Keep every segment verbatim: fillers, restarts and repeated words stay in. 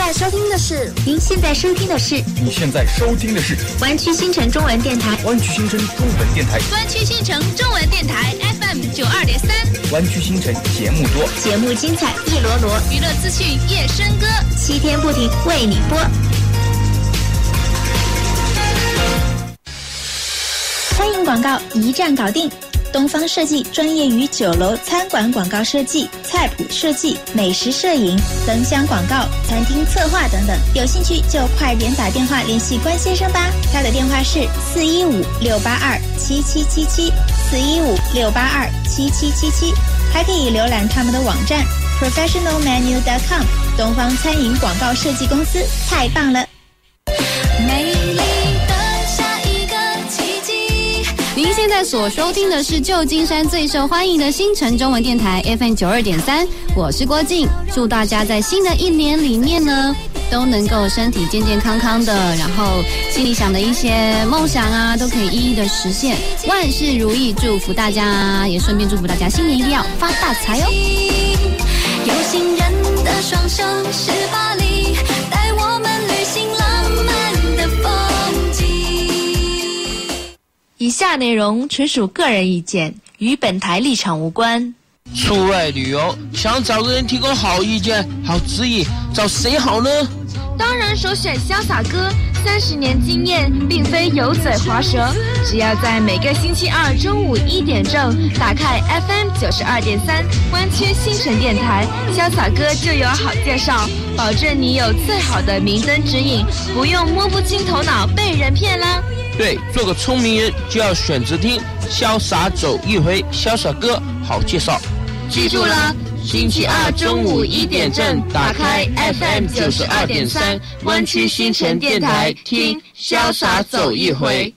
在收听的是， 您现在收听的是， 你现在收听的是湾区新城中文电台， 湾区新城中文电台， 湾区新城中文电台 F M 九二点三， 湾区新城节目多， 节目精彩一罗罗， 娱乐资讯夜笙歌， 七天不停为你播。餐饮广告一站搞定。东方设计专业于酒楼餐馆广告设计、菜谱设计、美食摄影、灯箱广告、餐厅策划等等，有兴趣就快点打电话联系关先生吧。他的电话是四一五六八二七七七七，四一五六八二七七七七，还可以浏览他们的网站 professional menu dot com。东方餐饮广告设计公司太棒了。 美丽的下一个奇迹。 您现在所收听的是旧金山最受欢迎的新城中文电台 F M 九二点三，我是郭静。祝大家在新的一年里面呢，都能够身体健健康康的，然后心里想的一些梦想啊，都可以一一的实现，万事如意。祝福大家，也顺便祝福大家新年一定要发大财哦！ 有心人的双手是巴黎，带我们旅行浪漫的风景。 以下内容纯属个人意见，与本台立场无关。 出外旅游，想找个人提供好意见、好指引，找谁好呢？ 当然首选潇洒哥，三十年经验，并非油嘴滑舌。只要在每个星期二中午一点正打开 F M 九十二点三湾区新城电台，潇洒哥就有好介绍，保证你有最好的明灯指引，不用摸不清头脑被人骗啦。 对，做个聪明人就要选择听，潇洒走一回，潇洒哥好介绍。 记住了，星期二中午一点正打开 F M 九十二点三湾区新城电台，听潇洒走一回。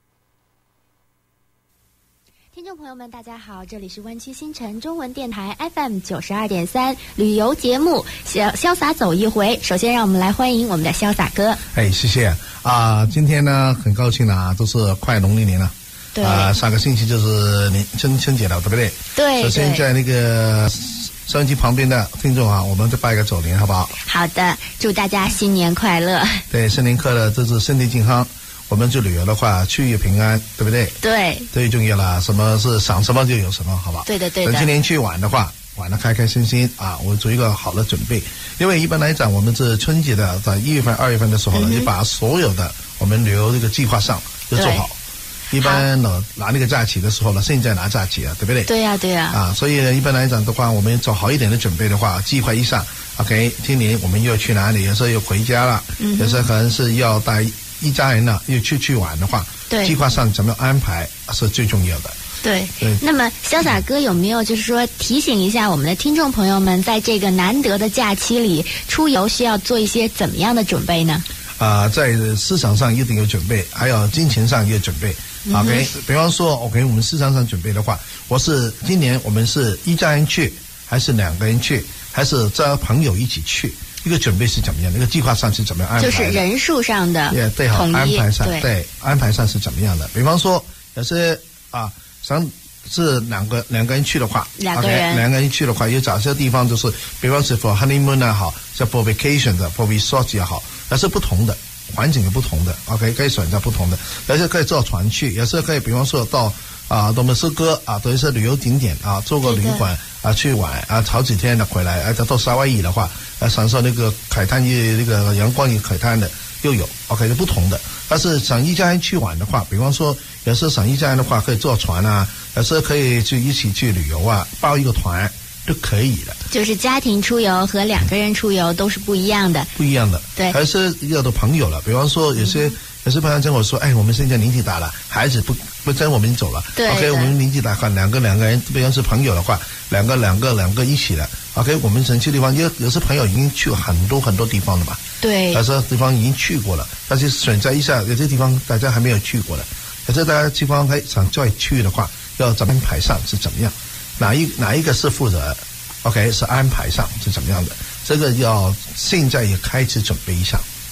听众朋友们大家好，这里是湾区新城中文电台 F M 九十二点三旅游节目潇潇洒走一回。首先让我们来欢迎我们的潇洒哥。 哎，谢谢啊、呃！今天呢很高兴啊，都是快农历年了。 对啊、呃，上个星期就是年春春节了，对不对？ 对。 首先在那个收音机旁边的听众啊，我们就拜个早年，好不好？ 好的，祝大家新年快乐。 对，新年快乐，这是身体健康。我们去旅游的话，去也平安，对不对？ 对， 最重要了，什么是想什么就有什么，好不好？ 对的，对的。 等今年去玩的话，玩得开开心心啊！我做一个好的准备，因为一般来讲，我们是春节的，在一月份、二月份的时候呢，就、嗯、把所有的我们旅游这个计划上就做好。一般呢拿那个假期的时候呢，现在拿假期啊，对不对？ 对呀、啊，对呀、啊。 啊，所以一般来讲的话，我们做好一点的准备的话，计划一下 ，OK， 今年我们又去哪里？有时候又回家了，嗯、有时候可能是要带一家人呢，又去去玩的话， 对， 计划上怎么样安排是最重要的。 对，对。那么潇洒哥有没有就是说提醒一下我们的听众朋友们，在这个难得的假期里出游需要做一些怎么样的准备呢？ 啊、呃，在市场上一定有准备，还有金钱上也有准备。嗯、OK， 比方说 OK， 我们市场上准备的话，我是今年我们是一家人去，还是两个人去，还是找朋友一起去？一个准备是怎么样的？一个计划上是怎么样安排的？ 就是人数上的也、yeah, 对，好，安排上 对, 对安排上是怎么样的？比方说，有些啊，想是两个两个人去的话， 两个人 okay, 两个人去的话，有找些地方就是，比方是 for honeymoon 也好，是 for vacation 的 ，for resort 也好，那是不同的。环境有不同的 ，OK， 可以选择不同的，有些可以坐船去，有些可以，比方说到啊，多么斯哥啊，都是旅游景点啊，住个旅馆啊去玩啊，好几天的回来，啊，到夏威夷的话，啊，享受那个海滩与那个阳光与海滩的又有 ，OK， 是不同的。但是想一家人去玩的话，比方说有时候想一家人的话，可以坐船啊，有时候可以去一起去旅游啊，包一个团。就可以了， 就是家庭出游和两个人出游都是不一样的， 不一样的， 对， 还是要的朋友了。比方说，有些、嗯、有些朋友跟我说：“哎，我们现在年纪大了，孩子不不跟我们走了。” 对 ，OK， 我们年纪大，两个两个人，比方是朋友的话，两个两个两个一起的 ，OK， 我们想去地方，有有些朋友已经去很多很多地方了嘛， 对， 有些地方已经去过了，但是选择一下，有些地方大家还没有去过的，有些大家地方还想再去的话，要怎么排上是怎么样？哪一哪一个是负责？ OK， 是安排上是怎么样的？这个要现在也开始准备一下。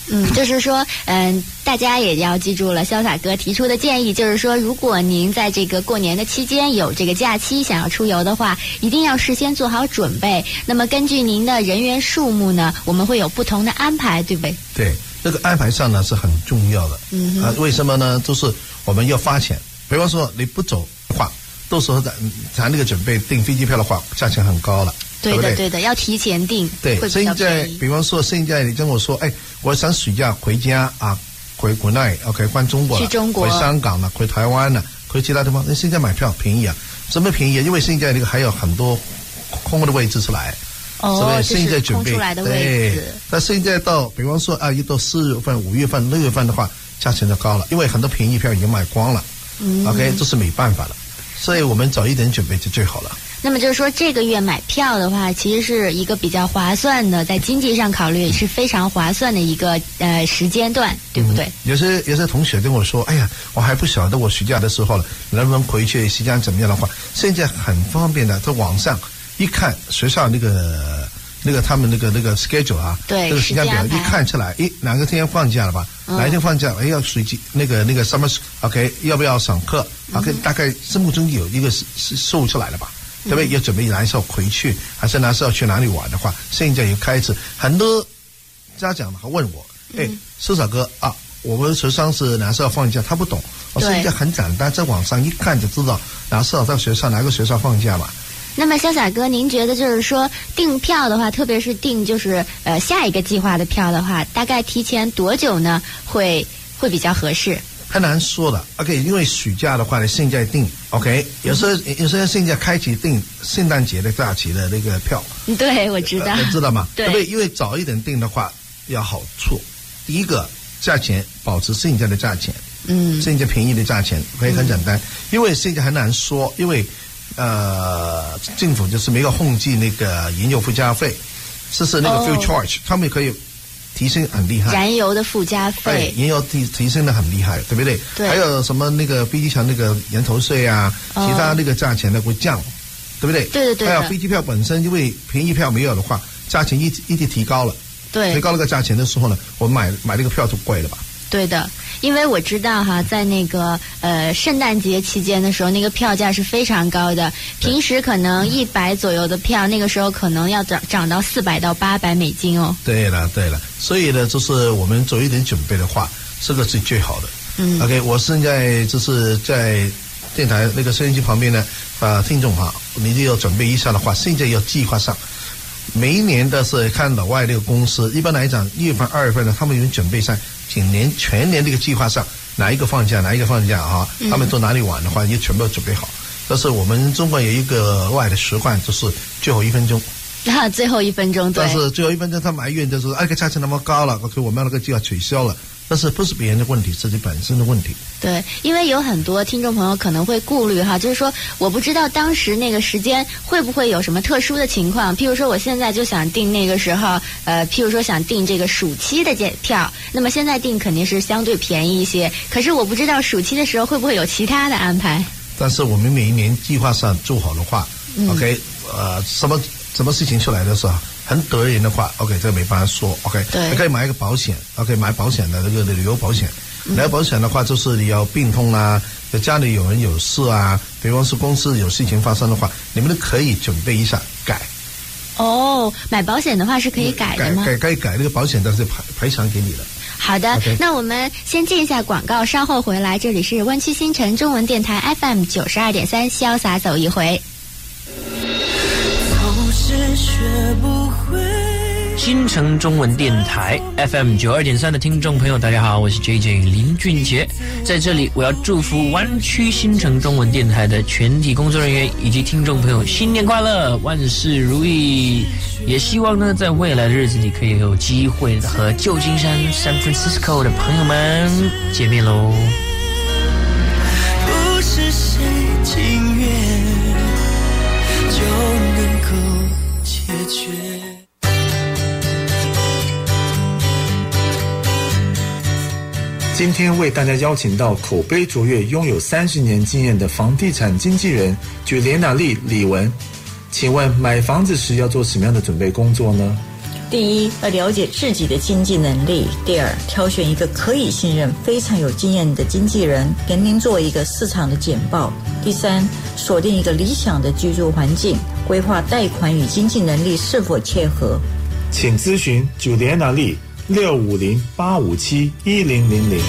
嗯，就是说，嗯，大家也要记住了，潇洒哥提出的建议，就是说，如果您在这个过年的期间有这个假期想要出游的话，一定要事先做好准备。那么根据您的人员数目呢，我们会有不同的安排，对不对？ 对，这个安排上呢是很重要的。 嗯哼啊，为什么呢？就是我们要发钱，比方说你不走的话，到时候咱咱那个准备订飞机票的话，价钱很高了。 对的， 对不对？ 对的，要提前订， 对， 会比较现在便宜。 比方说，现在你跟我说，哎，我想暑假回家啊，回国内 ，OK， 换中国了， 去中国回香港了，回台湾了，回其他地方，那现在买票便宜啊？怎么便宜啊？因为现在那个还有很多空的位置出来。 哦， 所以这是现在准备空出来的位对置。， 但现在到，比方说啊，一到四月份、五月份、六月份的话，价钱就高了，因为很多便宜票已经卖光了。 嗯 OK， 这是没办法了，所以我们早一点准备就最好了。 那么就是说，这个月买票的话，其实是一个比较划算的，在经济上考虑也是非常划算的一个呃时间段，对不对？ 嗯、有些有些同学跟我说：“哎呀，我还不晓得我暑假的时候了，能不能回去？时间怎么样的话，现在很方便的，在网上一看学校那个那个他们那个那个 schedule 啊， 对， 这个时间表一看出来，诶，哪个天放假了吧？ 嗯、 哪一天放假？哎，要随机那个那个 summer OK， 要不要上课 ？OK，、嗯、大概心目中有一个是是数出来了吧？”对不对？要准备哪时候回去，还是哪时候去哪里玩的话，现在也开始很多家长还问我，哎，苏小哥啊，我们学生是哪时候放假？他不懂，我现在很简单，在网上一看就知道哪时候在学校哪个学校放假嘛。 那么潇洒哥，您觉得就是说订票的话，特别是订就是呃下一个计划的票的话，大概提前多久呢？会会比较合适？ 很难说的 ，OK， 因为暑假的话呢，现在订 ，OK， 有时候有时候现在开启订圣诞节的假期的那个票， 对，我知道， 呃、知道吗？ 对， 对不对？因为早一点订的话，有好处。第一个，价钱保持现在的价钱， 嗯， 现在便宜的价钱，可以很简单。嗯、因为现在很难说，因为呃，政府就是没有控制那个燃油附加费，这是那个 fuel charge，、哦、他们可以。提升很厉害， 燃油的附加费， 燃油提提升的很厉害，对不对？ 对。 还有什么那个飞机场那个人头税啊，哦、其他那个价钱呢会降，对不对？ 对对对。 还有飞机票本身，因为便宜票没有的话，价钱一一直提高了。 对。 提高那个价钱的时候呢，我们买买那个票就贵了吧？ 对的，因为我知道哈，在那个呃圣诞节期间的时候，那个票价是非常高的。平时可能一百左右的票，那个时候可能要涨涨到四百到八百美金哦。 对了对了，所以呢，就是我们做一点准备的话，这个是最好的。 嗯。 OK， 我现在就是在电台那个收音机旁边呢，啊、呃，听众哈，你就要准备一下的话，现在要计划上。每一年的是看老外这个公司，一般来讲一月份、二月份呢，他们已经准备上今年全年这个计划上，哪一个放假，哪一个放假啊？ 嗯、 他们到哪里玩的话，也全部准备好。但是我们中国有一个外的习惯，就是最后一分钟。 啊，最后一分钟，对。 但是最后一分钟，他埋怨就是，哎，个价钱那么高了 ，OK， 我们那个计划取消了。但是不是别人的问题，是自己本身的问题。 对，因为有很多听众朋友可能会顾虑哈，就是说我不知道当时那个时间会不会有什么特殊的情况，譬如说我现在就想订那个时候，呃，譬如说想订这个暑期的票，那么现在订肯定是相对便宜一些，可是我不知道暑期的时候会不会有其他的安排。 但是我们每一年计划上做好的话、 嗯、 ，OK， 呃，什么什么事情出来的时候。很得人的话 ，OK， 这个没办法说 ，OK， 你可以买一个保险 ，OK， 买保险的这个旅游保险。旅游保险的话，就是你要病痛啊，家里有人有事啊，比方是公司有事情发生的话，你们都可以准备一下改。 哦，买保险的话是可以改的吗？ 改改改那个保险，但是赔赔偿给你了。 好的， okay. 那我们先进一下广告，稍后回来。这里是湾区新城中文电台 F M 九十二点三，潇洒走一回。 新城中文电台 F M 九二点三的听众朋友，大家好，我是 J J 林俊杰，在这里我要祝福湾区新城中文电台的全体工作人员以及听众朋友新年快乐，万事如意。也希望呢，在未来的日子里可以有机会和旧金山 San Francisco 的朋友们见面喽。 不是谁情愿就能够解决。 今天为大家邀请到口碑卓越、拥有三十年经验的房地产经纪人举连娜丽李文。请问买房子时要做什么样的准备工作呢？ 第一，要了解自己的经济能力；第二，挑选一个可以信任、非常有经验的经纪人，给您做一个市场的简报；第三，锁定一个理想的居住环境，规划贷款与经济能力是否切合。 请咨询九莲娜丽六五零八五七一零零零。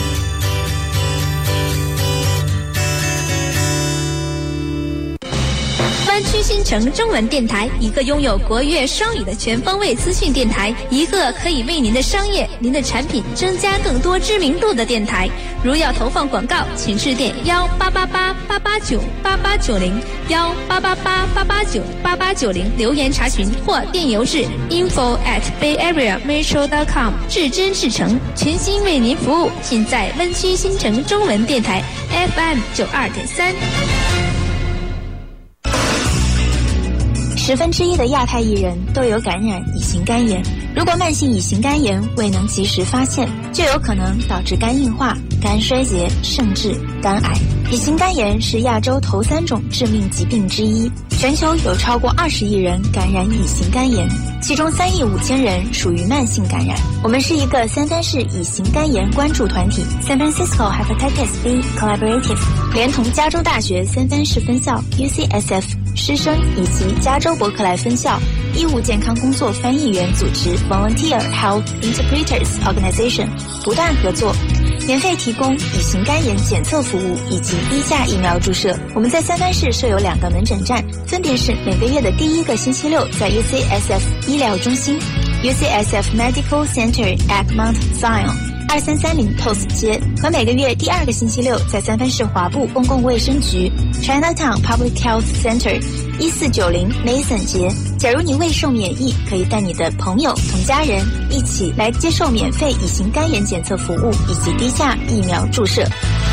湾区新城中文电台，一个拥有国粤双语的全方位资讯电台，一个可以为您的商业、您的产品增加更多知名度的电台。如要投放广告，请致电幺八八八八八九八八九零幺八八八八八九八八九零留言查询，或电邮至 info at bayareametro dot com。至真至诚，全心为您服务，尽在湾区新城中文电台 F M 九二点三。十分之一的亚太艺人都有感染乙型肝炎，如果慢性乙型肝炎未能及时发现，就有可能导致肝硬化、肝衰竭，甚至肝癌。乙型肝炎是亚洲头三种致命疾病之一，全球有超过二十亿人感染乙型肝炎，其中三亿五千人属于慢性感染。我们是一个三藩市乙型肝炎关注团体 San Francisco Hepatitis B Collaborative， 连同加州大学三藩市分校 U C S F 师生以及加州伯克莱分校医务健康工作翻译员组织 Volunteer Health Interpreters Organization 不断合作，免费提供乙型肝炎检测服务以及低价疫苗注射。我们在三藩市设有两个门诊站，分别是每个月的第一个星期六在 U C S F 医疗中心 U C S F Medical Center at Mount Zion二三三零 Post 街，和每个月第二个星期六在三藩市华埠公共卫生局 Chinatown Public Health Center一四九零 Mason 街。假如你未受免疫，可以带你的朋友同家人一起来接受免费乙型肝炎检测服务以及低价疫苗注射。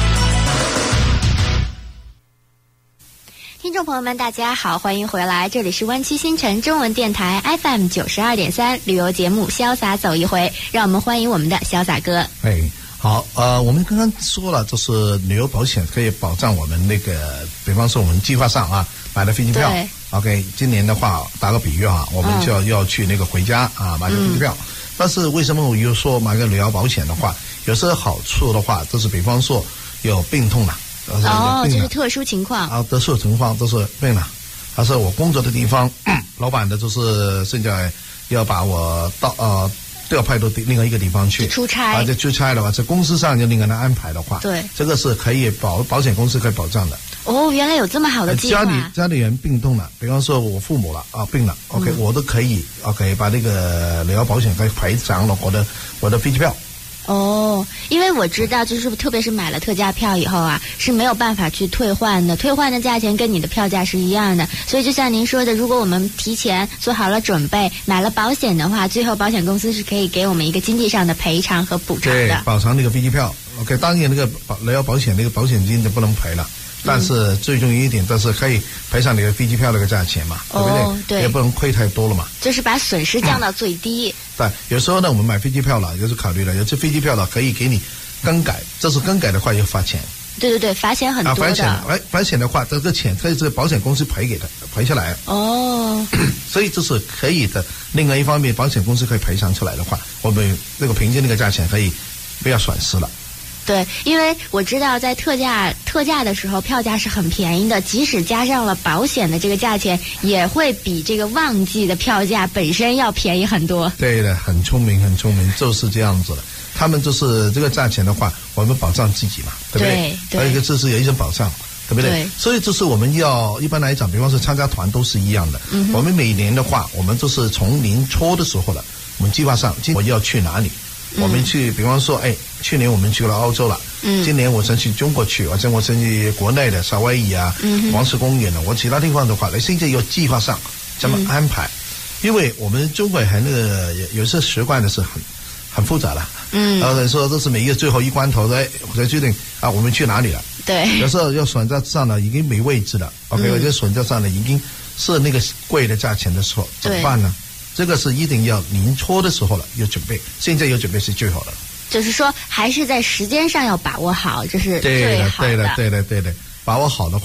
听众朋友们大家好，欢迎回来，这里是湾区新城中文电台 F M 九十二点三旅游节目潇洒走一回，让我们欢迎我们的潇洒哥。 哎，好，呃，我们刚刚说了，就是旅游保险可以保障我们那个，比方说我们计划上啊买了飞机票 ，OK， 今年的话打个比喻啊，我们就要、嗯、要去那个回家啊买个飞机票、嗯，但是为什么我又说买个旅游保险的话，有时候好处的话，就是比方说有病痛了。 哦，这是特殊情况啊，特殊情况都是病了，还是我工作的地方，老板的就是现在要把我到呃调派到另外一个地方去出差， 啊，这出差的话，在公司上就另外的安排的话， 对， 这个是可以保保险公司可以保障的。 哦，原来有这么好的计划。 家里家里人病痛了，比方说我父母了啊病了、嗯、，OK， 我都可以 OK 把那个旅游保险可以赔偿了我的我的飞机票。 哦，因为我知道，就是特别是买了特价票以后啊，是没有办法去退换的，退换的价钱跟你的票价是一样的。所以就像您说的，如果我们提前做好了准备，买了保险的话，最后保险公司是可以给我们一个经济上的赔偿和补偿的。 对，保偿那个飞机票。OK， 当然那个旅游保险那个保险金就不能赔了。但是最重要一点，但是可以赔偿你的飞机票那个价钱嘛，对不对？ 哦，对， 也不能亏太多了嘛。 就是把损失降到最低。 嗯、对，有时候呢，我们买飞机票了，有时考虑了，有些飞机票了可以给你更改，这是更改的话要罚钱。 对对对，罚钱很多的。啊， 罚钱，哎，罚钱的话，这个钱可以这个保险公司赔给他赔下来。 哦。 所以这是可以的。另外一方面，保险公司可以赔偿出来的话，我们那个平均那个价钱可以不要损失了。 对，因为我知道在特价特价的时候，票价是很便宜的，即使加上了保险的这个价钱，也会比这个旺季的票价本身要便宜很多。 对的，很聪明，很聪明，就是这样子的。他们就是这个价钱的话，我们保障自己嘛，对不对？ 对。 还有一个就是有一种保障，对不对？ 对。 所以就是我们要一般来讲，比方说参加团都是一样的。嗯。我们每年的话，我们都是从年初的时候了，我们计划上今我要去哪里。我们去，比方说，哎，去年我们去了澳洲了，嗯，今年我想去中国去，或者我想去国内的夏威夷啊、嗯、黄石公园的，我其他地方的话，你现在要计划上这么安排，嗯、因为我们中国还那个有些习惯的是很很复杂的，嗯，然后说这是每一个最后一关头的，才决定啊我们去哪里了， 对， 有时候要选择上了已经没位置了 ，OK，、嗯、或者选择上了已经是那个贵的价钱的时候，怎么办呢？这个是一定要年初的时候了，有准备。现在有准备是最好的。 就是说，还是在时间上要把握好，这是最好的。 对的，对的，对的，对的。把握好的话，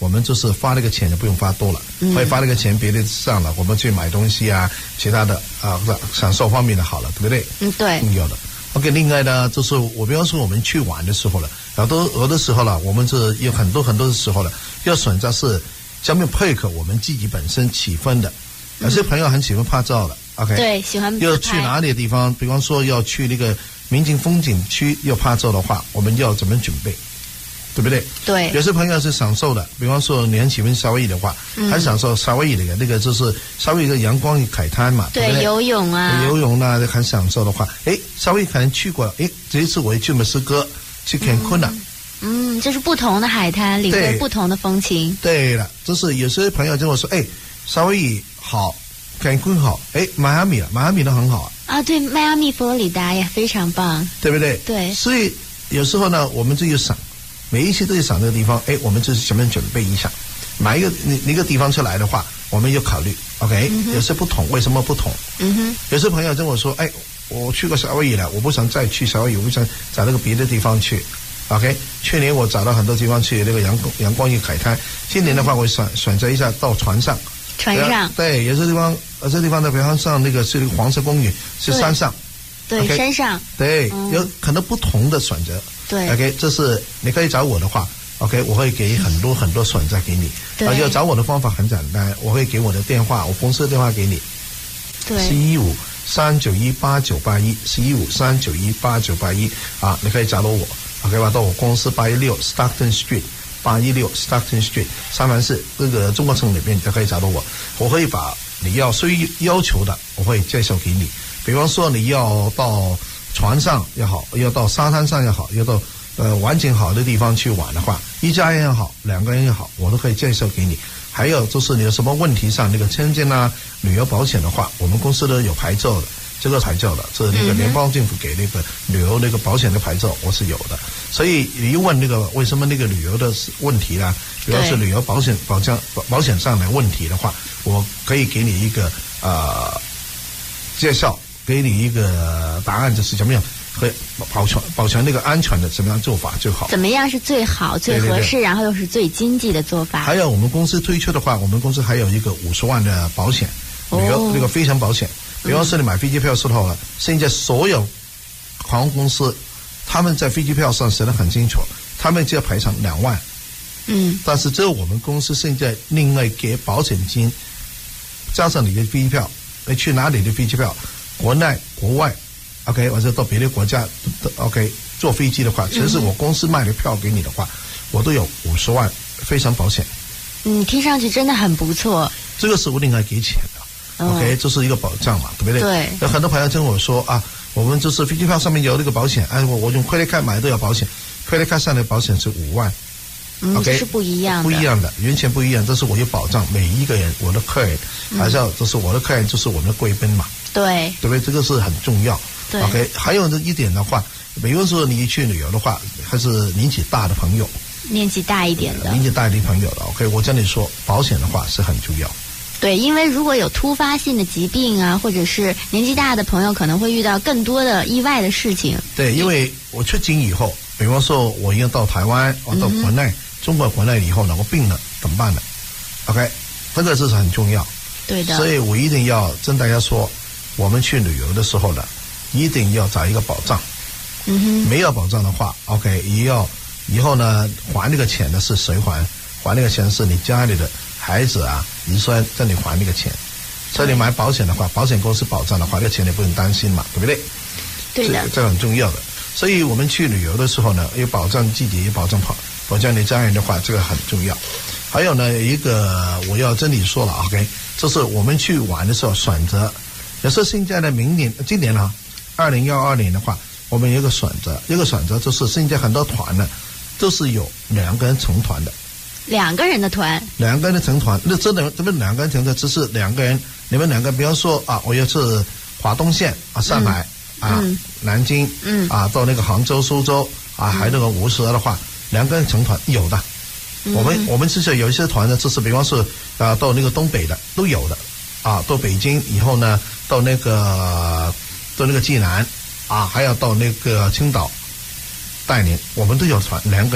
我们就是花那个钱就不用花多了， 嗯会花那个钱别的上了，我们去买东西啊，其他的啊享受方面的好了，对不对？ 嗯，对， 嗯，有的。OK， 另外呢，就是我比方说我们去玩的时候了，有的有的时候了，我们是有很多很多的时候了，要选择是下面配合我们自己本身喜欢的。有些朋友很喜欢拍照的 ，OK， 对，喜欢要去哪里的地方，比方说要去那个民景风景区要拍照的话，我们要怎么准备？对不对？ 对， 有些朋友是享受的，比方说你很喜欢夏威夷的话， 嗯很享受夏威夷的那个就是夏威夷的阳光与海滩嘛，对不对？ 游泳啊， 游泳啊，很享受的话，诶，夏威夷可能去过，诶，这一次我也去墨西哥，去坎昆了。 嗯，这是不同的海滩，领会不同的风情。 对了，就是有些朋友跟我说，诶，夏威夷好，坎昆好，诶，迈阿密了，迈阿密都很好啊。 啊，对，迈阿密、佛罗里达也非常棒， 对不对？ 对， 所以有时候呢，我们就要想。每一期都要想这个地方，哎，我们就是怎么准备一下，买一个你一个地方出来的话，我们要考虑 ，OK，、嗯、有些不同，为什么不同？ 嗯哼， 有些朋友跟我说，哎，我去过夏威夷了，我不想再去夏威夷，我不想找那个别的地方去 ，OK。去年我找到很多地方去那个阳阳光与海滩，今年的话我选选择一下到船上， 船上， 对，有些地方，有些地方的，比方像那个是那个黄色公园，是山上， 对， okay, 山上， 对、嗯，有可能不同的选择。 对 ，OK， 这是你可以找我的话 ，OK， 我会给很多很多选择给你。 对， 要找我的方法很简单，我会给我的电话，我公司的电话给你。 对， 四一五三九一八九八一，四一五三九一八九八一啊，你可以找到我 ，OK 吧？到我公司八一六 Stockton Street， 八一六 Stockton Street， 三藩市这个中国城里面就可以找到我。我会把你要需要求的，我会介绍给你。比方说你要到船上也好，要到沙滩上也好，要到呃环境好的地方去玩的话，一家人也好，两个人也好，我都可以介绍给你。还有就是你有什么问题上那个签证啊、旅游保险的话，我们公司都有牌照的，这个牌照的，这那个联邦政府给那个旅游那个保险的牌照，我是有的。所以你一问那个为什么那个旅游的问题呢？比方说旅游保险保障保险上的问题的话，我可以给你一个呃介绍。给你一个答案，就是怎么样和保全保全那个安全的怎么样做法就好。 怎么样是最好、最合适，对对对，然后又是最经济的做法。 还有我们公司推出的话，我们公司还有一个五十万的保险，旅游那个飞翔保险。比方说你买飞机票时候了，嗯、现在所有航空公司他们在飞机票上写得很清楚，他们就要赔偿两万。 嗯。 但是只有我们公司现在另外给保险金，加上你的飞机票，你去哪里的飞机票？国内、国外 ，OK， 或者到别的国家 ，OK， 坐飞机的话，其实我公司卖的票给你的话，我都有五十万飞翔保险。 嗯，听上去真的很不错。 这个是我另外给钱的、哦、，OK， 这是一个保障嘛，对不对？ 对。 有很多朋友跟我说啊，我们就是飞机票上面有那个保险，哎，我我用 credit card 买都有保险 ，credit card 上的保险是五万。 嗯 ，OK， 是不一样的， 不一样的，完全不一样。这是我有保障每一个人，我的客人，还是要，这是我的客人，就是我们的贵宾嘛。 对， 对不对？这个是很重要。 对 ，OK。还有一点的话，比如说你去旅游的话，还是年纪大的朋友， 年纪大一点的， 年纪大一点朋友的 ，OK。我跟你说，保险的话是很重要。 对，因为如果有突发性的疾病啊，或者是年纪大的朋友，可能会遇到更多的意外的事情。 对，因为我出境以后，比方说我要到台湾，我到国内，嗯、中国国内以后呢，我病了怎么办呢 ？OK， 这个是很重要。 对的。 所以我一定要跟大家说。我们去旅游的时候呢，一定要找一个保障。 嗯哼， 没有保障的话 ，OK， 也要以后呢还那个钱的是谁还？还那个钱是你家里的孩子啊、遗孙让你还那个钱。所以你买保险的话，保险公司保障的话，那个钱你不用担心嘛，对不对？ 对的， 这, 这很重要的。所以我们去旅游的时候呢，要保障自己，也保障保保障你家人的话，这个很重要。还有呢，一个我要跟你说了 ，OK， 就是我们去玩的时候选择。也是现在的明年、今年啊，二零幺二年的话，我们有一个选择，一个选择就是现在很多团呢，都是有两个人成团的。 两个人的团。两个人的成团，那真的这边两个人成团，只是两个人，你们两个，比方说啊，我要是华东线啊，上海、嗯、啊、嗯、南京， 嗯啊，到那个杭州、苏州啊，还有那个无锡的话，两个人成团有的。 嗯、 我们我们其实有一些团呢，就是比方说啊，到那个东北的都有的。啊，到北京以后呢，到那个到那个济南啊，还要到那个青岛、带领，我们都有团两个人。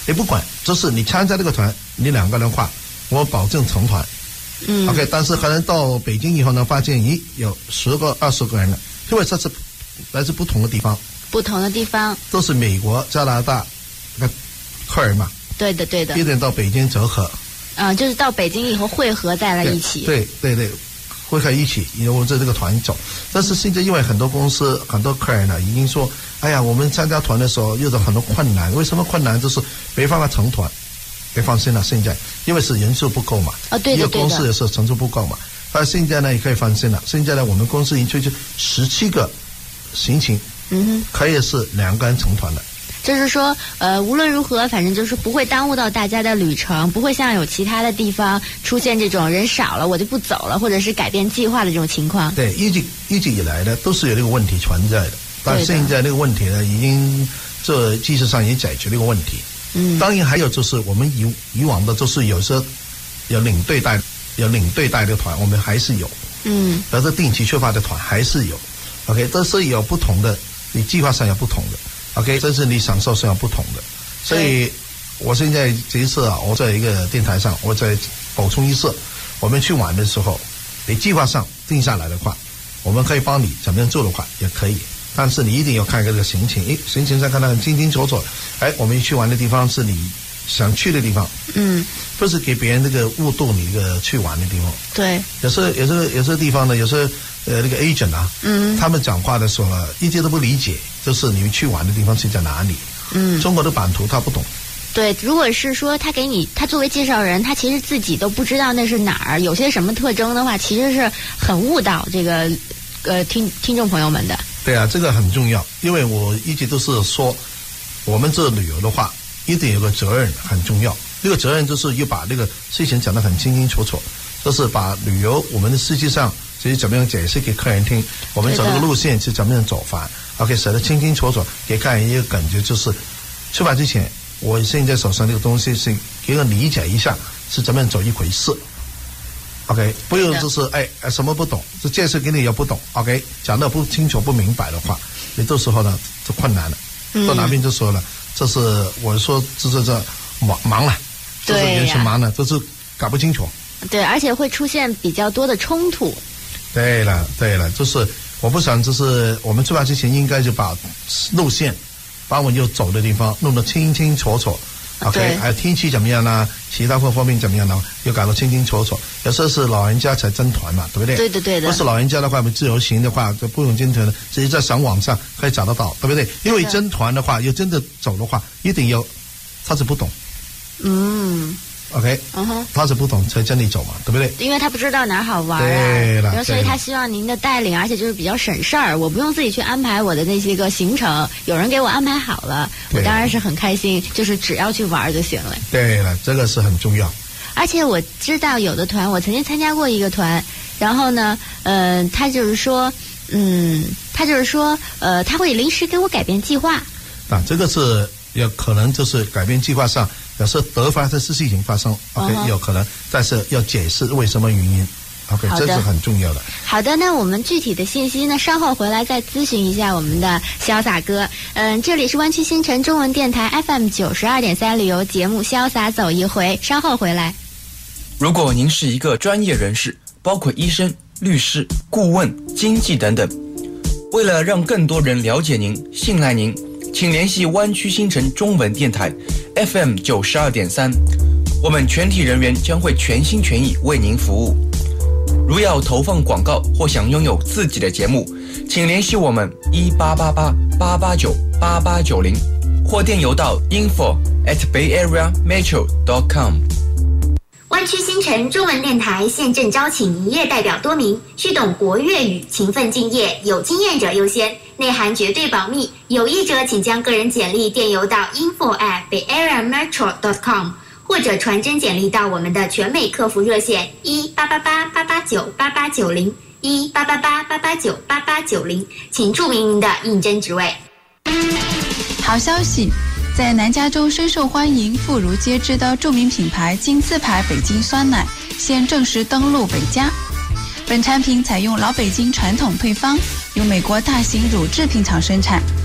你不管，就是你参加这个团，你两个人话，我保证成团。 嗯 OK， 但是可能到北京以后呢，发现咦有十个二十个人了，因为这是来自不同的地方， 不同的地方都是美国、加拿大那客人嘛。 对的对的。 一点到北京折合。 啊、呃，就是到北京以后汇合在了一起。 对对对，汇合一起，由着这个团走。但是现在因为很多公司、很多客人呢，已经说，哎呀，我们参加团的时候遇到很多困难。为什么困难？就是没办法成团。别放心了，现在因为是人数不够嘛。 啊、哦，对的对的。 一个公司也是人数不够嘛。但现在呢，也可以放心了。现在呢，我们公司已经推出十七个行程， 嗯哼， 可以是两个人成团的。 就是说，呃，无论如何，反正就是不会耽误到大家的旅程，不会像有其他的地方出现这种人少了我就不走了，或者是改变计划的这种情况。 对，一直一直以来呢，都是有这个问题存在的，但现在这个问题呢，已经这技术上也解决这个问题。 嗯， 当然还有就是我们以以往的，就是有些有领队带有领队带的团，我们还是有， 嗯， 但是定期出发的团还是有。OK， 这是有不同的，你计划上有不同的。OK， 这是你享受是要不同的，所以我现在这一次啊，我在一个电台上，我再补充一次，我们去玩的时候，你计划上定下来的话，我们可以帮你怎么样做的话也可以，但是你一定要看一个这个行程，诶，行程上看得很清清楚楚，哎，我们去玩的地方是你想去的地方， 嗯， 不是给别人这个误导你一个去玩的地方。 对， 有时有时有些地方呢，有时呃那个 agent 啊， 嗯， 他们讲话的时候呢，一直都不理解。就是你去玩的地方是在哪里？ 嗯， 中国的版图他不懂。 对，如果是说他给你，他作为介绍人，他其实自己都不知道那是哪儿，有些什么特征的话，其实是很误导这个呃听听众朋友们的。 对啊，这个很重要，因为我一直都是说，我们这旅游的话，一定有个责任很重要。这个责任就是要把这个事情讲得很清清楚楚，就是把旅游我们的实际上其实怎么样解释给客人听，我们走这个路线是怎么样走法。OK， 写得清清楚楚，给客人一个感觉，就是出发之前，我现在手上这个东西是给人理解一下是怎么样走一回事。OK， 不用就是哎什么不懂，这介绍给你也不懂。OK， 讲得不清楚不明白的话，你到时候呢就困难了。 嗯、 到哪边就说了，这是我说这这这忙忙了，这是人是忙了，这是搞不清楚。 对，而且会出现比较多的冲突。 对了，对了，就是。我不想，就是我们出发之前应该就把路线，把我们要走的地方弄得清清楚楚。OK， 还有天气怎么样呢？其他各方面怎么样呢？要搞得清清楚楚。有时候是老人家才跟团嘛，对不对？ 对的，对的。 不是老人家的话，我们自由行的话就不用跟团了，直接在上网上可以找得到，对不对？因为跟团的话，要真的走的话，一定要他是不懂。 嗯。 OK， 嗯哼， 他是不懂才跟你走嘛，对不对？ 因为他不知道哪儿好玩啊， 对了， 然后所以他希望您的带领，而且就是比较省事儿，我不用自己去安排我的那些个行程，有人给我安排好了，我当然是很开心，就是只要去玩就行了。 对了，这个是很重要。 而且我知道有的团，我曾经参加过一个团，然后呢，嗯、呃，他就是说，嗯，他就是说，呃，他会临时给我改变计划。 啊，这个是有可能就是改变计划上。有时候得发这事情发生 ，OK，、uh-huh. 有可能，但是要解释为什么原因 ，OK， 这是很重要的。 好的，那我们具体的信息呢，稍后回来再咨询一下我们的潇洒哥。嗯，这里是湾区新城中文电台 F M 九十二点三旅游节目《潇洒走一回》，稍后回来。 如果您是一个专业人士，包括医生、律师、顾问、经纪等等，为了让更多人了解您、信赖您。请联系湾区新城中文电台 F M 九十二点三，我们全体人员将会全心全意为您服务。如要投放广告或想拥有自己的节目，请联系我们一八八八八八九八八九零，或电邮到 info at bayareametro dot com。 湾区新城中文电台现正招请营业代表多名，需懂国粤语，勤奋敬业，有经验者优先，内涵绝对保密。有意者请将个人简历电邮到 info at bayareametro dot com， 或者传真简历到我们的全美客服热线一八八八八八九八八九零一八八八八八九八八九零，请注明您的应征职位。 好消息！在南加州深受欢迎、妇孺皆知的著名品牌金字牌北京酸奶现正式登陆北加。本产品采用老北京传统配方，由美国大型乳制品厂生产。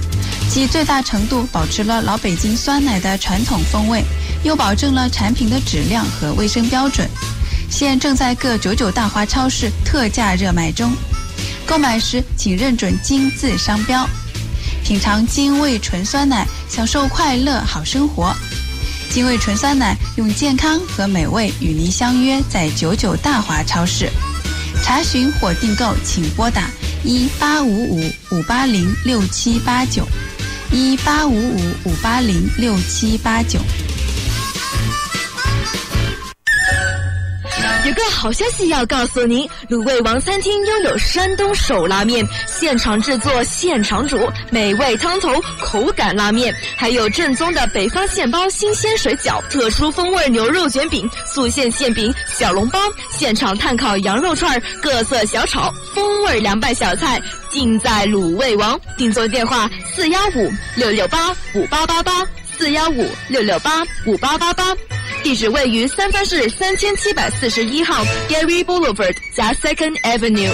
既最大程度保持了老北京酸奶的传统风味，又保证了产品的质量和卫生标准。现正在各九九大华超市特价热卖中，购买时请认准金字商标。品尝金味纯酸奶，享受快乐好生活。金味纯酸奶用健康和美味与您相约在九九大华超市。查询或订购请拨打一八五五五八零六七八九一八五五五八零六七八九。 有个好消息要告诉您，卤味王餐厅拥有山东手拉面，现场制作现场煮，美味汤头口感拉面，还有正宗的北方现包新鲜水饺，特殊风味牛肉卷饼，素馅馅饼，小笼包，现场炭烤羊肉串，各色小炒，风味凉拌小菜，尽在卤味王。订座电话四幺五六六八五八八八四幺五六六八五八八八。地址位于三藩市三千七百四十一号 Gary Boulevard 加 Second Avenue。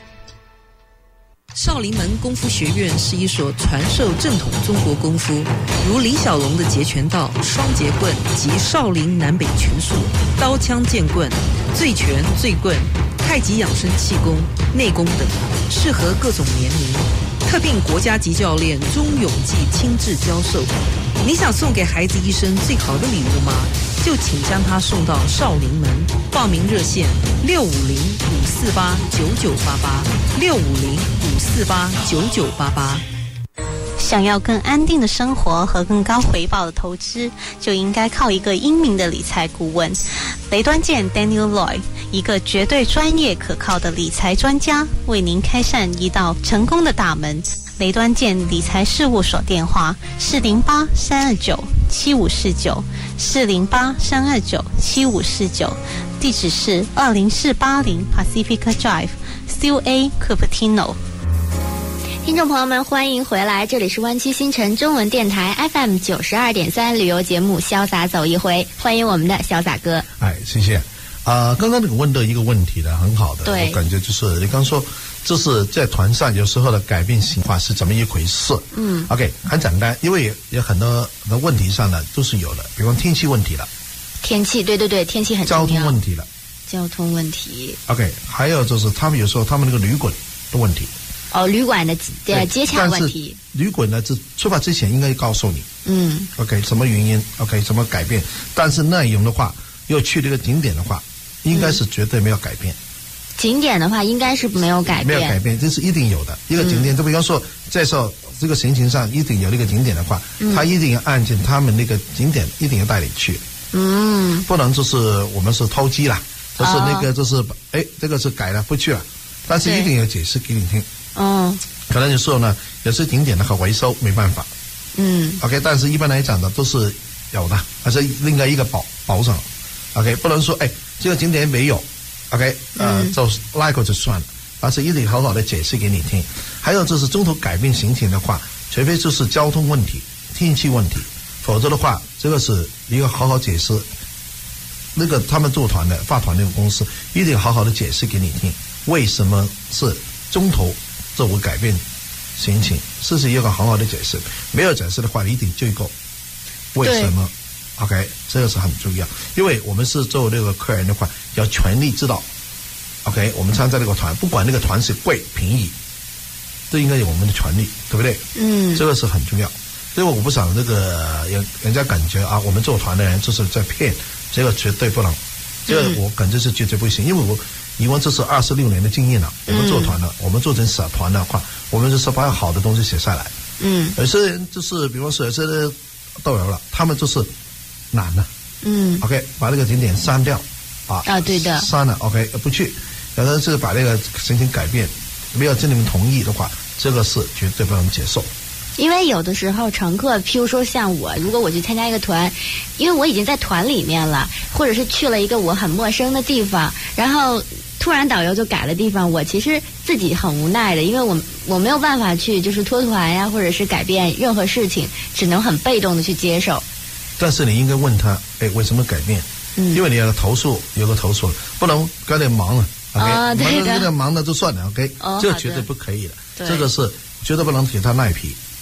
少林门功夫学院是一所传授正统中国功夫，如李小龙的截拳道、双截棍及少林南北拳术、刀枪剑棍、醉拳、醉棍、太极养生气功、内功等，适合各种年龄。特聘国家级教练钟永记亲自教授。你想送给孩子一生最好的礼物吗？就请将他送到少林门。报名热线六五零五四八九九八八六五零五四八九九八八。 想要更安定的生活和更高回报的投资，就应该靠一个英明的理财顾问。雷端健 Daniel Loy， 一个绝对专业可靠的理财专家，为您开善一道成功的大门。雷端健理财事务所电话四零八三二九七五四九四零八三二九七五四九，地址是二零四八零 Pacifica Drive Still A Cupertino。 听众朋友们，欢迎回来，这里是湾区新城中文电台 F M 九十二点三旅游节目《潇洒走一回》，欢迎我们的潇洒哥。 哎，谢谢。啊、呃，刚刚那个问的一个问题呢，很好的， 对， 我感觉就是你刚说，就是在团上有时候的改变型化是怎么一回事？ 嗯 ，OK， 很简单，因为有很多很多问题上呢都是有的，比方天气问题了， 天气，对对对，天气很重要。 交通问题了， 交通问题。 OK， 还有就是他们有时候他们那个旅馆的问题。 哦，旅馆的呃接洽问题。 旅馆呢，这出发之前应该告诉你， 嗯 ，OK， 什么原因 ，OK， 什么改变，但是内容的话，要去这个景点的话，应该是绝对没有改变。 嗯、景点的话，应该是没有改变， 没有改变，这是一定有的。一个景点，就、嗯、比方说，在说这个行程上一定有那个景点的话，嗯、他一定要按照他们那个景点，一定要带你去。 嗯， 不能就是我们是偷鸡啦，就是那个就是哎、哦，这个是改了不去了，但是一定要解释给你听。 嗯， 可能有时候呢，有些景点的话维修没办法。 嗯 ，OK， 但是一般来讲的都是有的，还是另外一个保保障。OK， 不能说哎这个景点没有 ，OK， 呃，嗯、就拉过就算了，而是一定好好的解释给你听。还有就是中途改变行程的话，除非就是交通问题、天气问题，否则的话，这个是一个好好解释。那个他们做团的发团那个公司一定好好的解释给你听，为什么是中途这会改变行程，这是一个好好的解释。没有解释的话，你一定追究为什么。OK， 这个是很重要，因为我们是作为这个客人的话，要全力知道。OK， 我们参加这个团，不管那个团是贵便宜，这应该有我们的权利，对不对？ 嗯， 这个是很重要。因为我不想这个人人家感觉啊，我们做团的人就是在骗，这个绝对不能，这个我感觉是绝对不行，因为我。以往这是二十六年的经验了，我们做团了，嗯、我们做成社团的话，我们就是把好的东西写下来。 嗯， 有些人就是比方说有些导游了，他们就是懒了。 嗯 ，OK， 把那个景点删掉啊。 啊，对的。 删了 ，OK， 不去。有的是把那个行程改变，没有经你们同意的话，这个是绝对不能接受。 因为有的时候乘客，譬如说像我，如果我去参加一个团，因为我已经在团里面了，或者是去了一个我很陌生的地方，然后突然导游就改了地方，我其实自己很无奈的，因为我我没有办法去就是脱团呀，或者是改变任何事情，只能很被动的去接受。 但是你应该问他，哎，为什么改变？ 嗯， 因为你有个投诉，有个投诉了，不能搞点忙了 ，OK， 啊、哦，对的， 有点忙了就算了 ，OK，、 哦、 这个绝对不可以的， 的这个是绝对不能给他赖皮。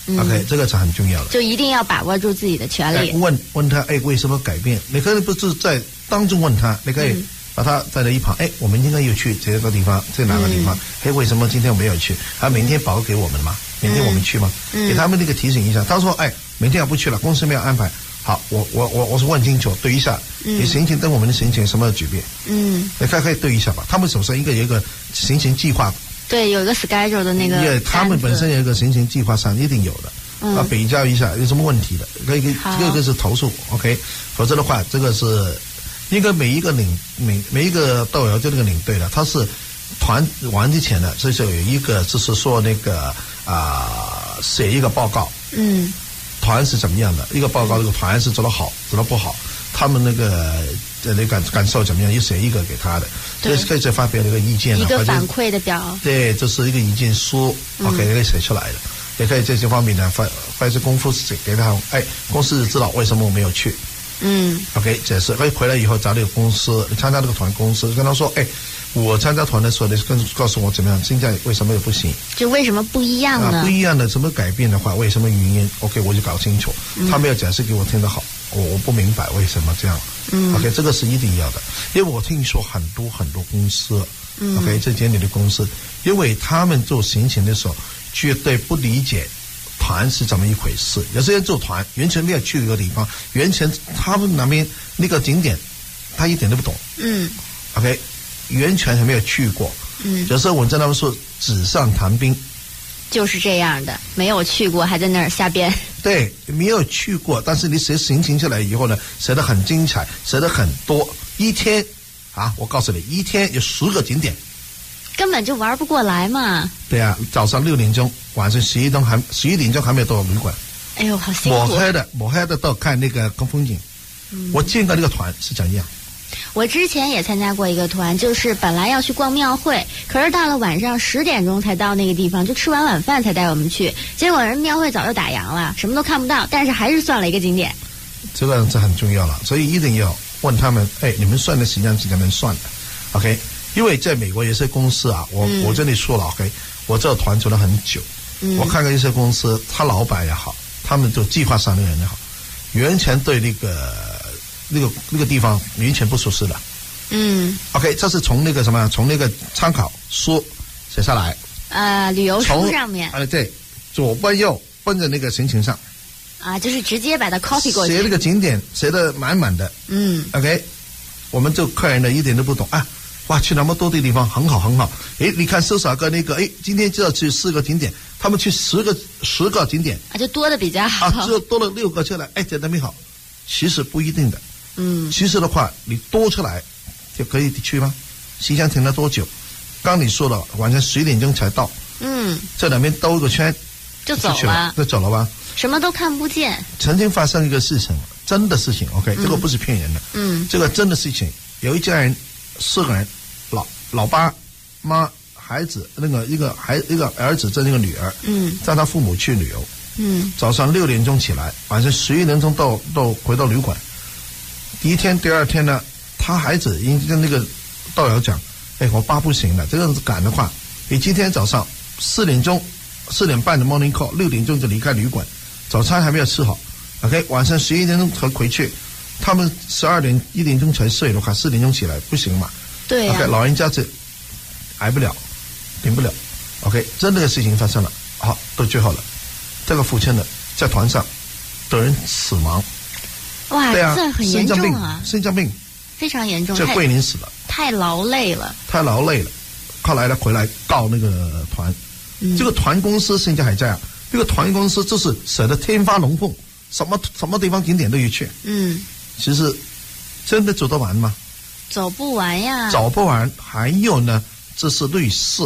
嗯、 OK， 这个是很重要的， 就一定要把握住自己的权利。 哎、问问他，哎，为什么改变？你可以不是在当众问他，你可以把他带到一旁，哎、嗯，我们应该要去这个地方，这哪个地方？哎、嗯，为什么今天我没有去？他明天保给我们嘛，明天我们去吗？嗯，给他们那个提醒一下。他说，哎，明天我不去了，公司没有安排。好，我我我我是问清楚，对一下，嗯、你行程跟我们的行程什么区别？嗯，你可以可以对一下吧。他们首先应该有一个行程计划。 对，有一个 schedule 的那个， 对，他们本身有一个行程计划上一定有的，嗯、啊，比较一下有什么问题的，可以可以，这个是投诉 ，OK， 否则的话，这个是应该每一个领每每一个导游就那个领队的，他是团完之前呢，这就有一个就是说那个啊写、呃、一个报告，嗯，团是怎么样的一个报告，这个团是做得好，做得不好，他们那个。这你感感受怎么样？又写一个给他的，这可以再发表一个意见一个反馈的表。对， 这是一个意见书，嗯、OK， 可以写出来的，也可以这些方面呢，发发一些功夫给他。哎，公司知道为什么我没有去。嗯 ，OK， 解释。可以回来以后找那个公司，你参加这个团公司，跟他说，哎，我参加团的时候，你跟告诉我怎么样，现在为什么又不行？ 就为什么不一样呢？ 啊、不一样的什么改变的话，为什么原因 ？OK， 我就搞清楚。嗯、他没有解释给我听得好。我我不明白为什么这样，嗯 ，OK， 这个是一定要的，因为我听说很多很多公司，嗯 ，OK， 这经理的公司，因为他们做行程的时候绝对不理解团是怎么一回事，有些人做团完全没有去一个地方，完全他们那边那个景点他一点都不懂，嗯 ，OK， 完全还没有去过，嗯，有时候我跟他们说纸上谈兵。 就是这样的，没有去过还在那儿瞎编。 对，没有去过，但是你写行程下来以后呢，写得很精彩，写得很多。一天啊，我告诉你，一天有十个景点， 根本就玩不过来嘛。 对啊，早上六点钟，晚上十一点还十一点钟还没有到旅馆。 哎呦，好辛苦。 抹黑的，抹黑的到看那个看风景。嗯、我见过那个团是怎样。 我之前也参加过一个团，就是本来要去逛庙会，可是到了晚上十点钟才到那个地方，就吃完晚饭才带我们去，结果人庙会早就打烊了，什么都看不到，但是还是算了一个景点。 这个是很重要了，所以一定要问他们，哎，你们算的时间是怎么算的 ？OK， 因为在美国有些公司啊，我、嗯、我这里说了 ，OK， 我这个团做了很久，嗯、我看看一些公司，他老板也好，他们做计划上的人也好，完全对那个。那个那个地方完全不熟悉的，嗯 ，OK， 这是从那个什么，从那个参考书写下来， 呃，旅游书上面， 啊、呃，对，左奔右奔着那个行程上， 啊，就是直接把它 copy 过去， 写那个景点写得满满的，嗯 ，OK， 我们这客人呢一点都不懂啊，哇，去那么多的地方很好很好，诶，你看搜傻哥那个，诶，今天就要去四个景点，他们去十个十个景点， 啊，就多的比较好， 啊，只有多了六个出来，哎，觉得没好，其实不一定的。嗯，其实的话，你多出来就可以去吗？西厢停了多久？刚你说了，晚上十一点钟才到。嗯，在两边兜一个圈就走了， 就走了吧？ 什么都看不见。 曾经发生一个事情，真的事情 ，OK，、嗯、这个不是骗人的。嗯，这个真的事情，有一家人四个人，老老爸妈孩子那个一个孩一个儿子跟那个女儿，嗯，带他父母去旅游。嗯，早上六点钟起来，晚上十一点钟到到回到旅馆。第一天、第二天呢，他孩子已经跟那个导游讲：“哎，我爸不行了，这样子赶的话，你今天早上四点钟、四点半的 morning call， 六点钟就离开旅馆，早餐还没有吃好 ，OK， 晚上十一点钟才回去，他们十二点、一点钟才睡的话，四点钟起来不行嘛？ 对呀、啊 ，OK， 老人家这挨不了，顶不了 ，OK， 真的个事情发生了，好，到最后了，这个父亲呢在团上得人死亡。” 哇， 对啊， 这很严重啊！ 心脏病非常严重， 这桂林死了， 太劳累了， 太劳累了。后来呢，回来告那个团，嗯、这个团公司现在还在啊。这个团公司就是舍得天花龙凤，什么什么地方景点都有去。嗯，其实真的走得完吗？ 走不完呀， 走不完。还有呢，这是律师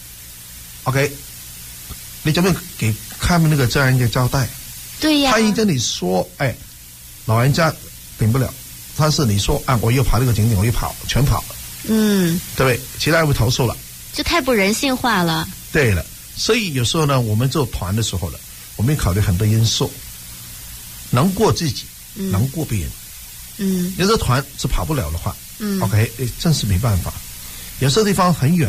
，OK， 你怎么给他们那个这样一个交代？ 对呀， 他已经跟你说，哎。老人家顶不了，但是你说啊，我又跑这个景点，我又跑，全跑了，嗯，对不对？其他人会投诉了， 这太不人性化了。 对了，所以有时候呢，我们做团的时候呢，我们考虑很多因素，能过自己，嗯、能过别人，嗯，有时候团是跑不了的话，嗯 ，OK， 真是没办法。有些地方很远的，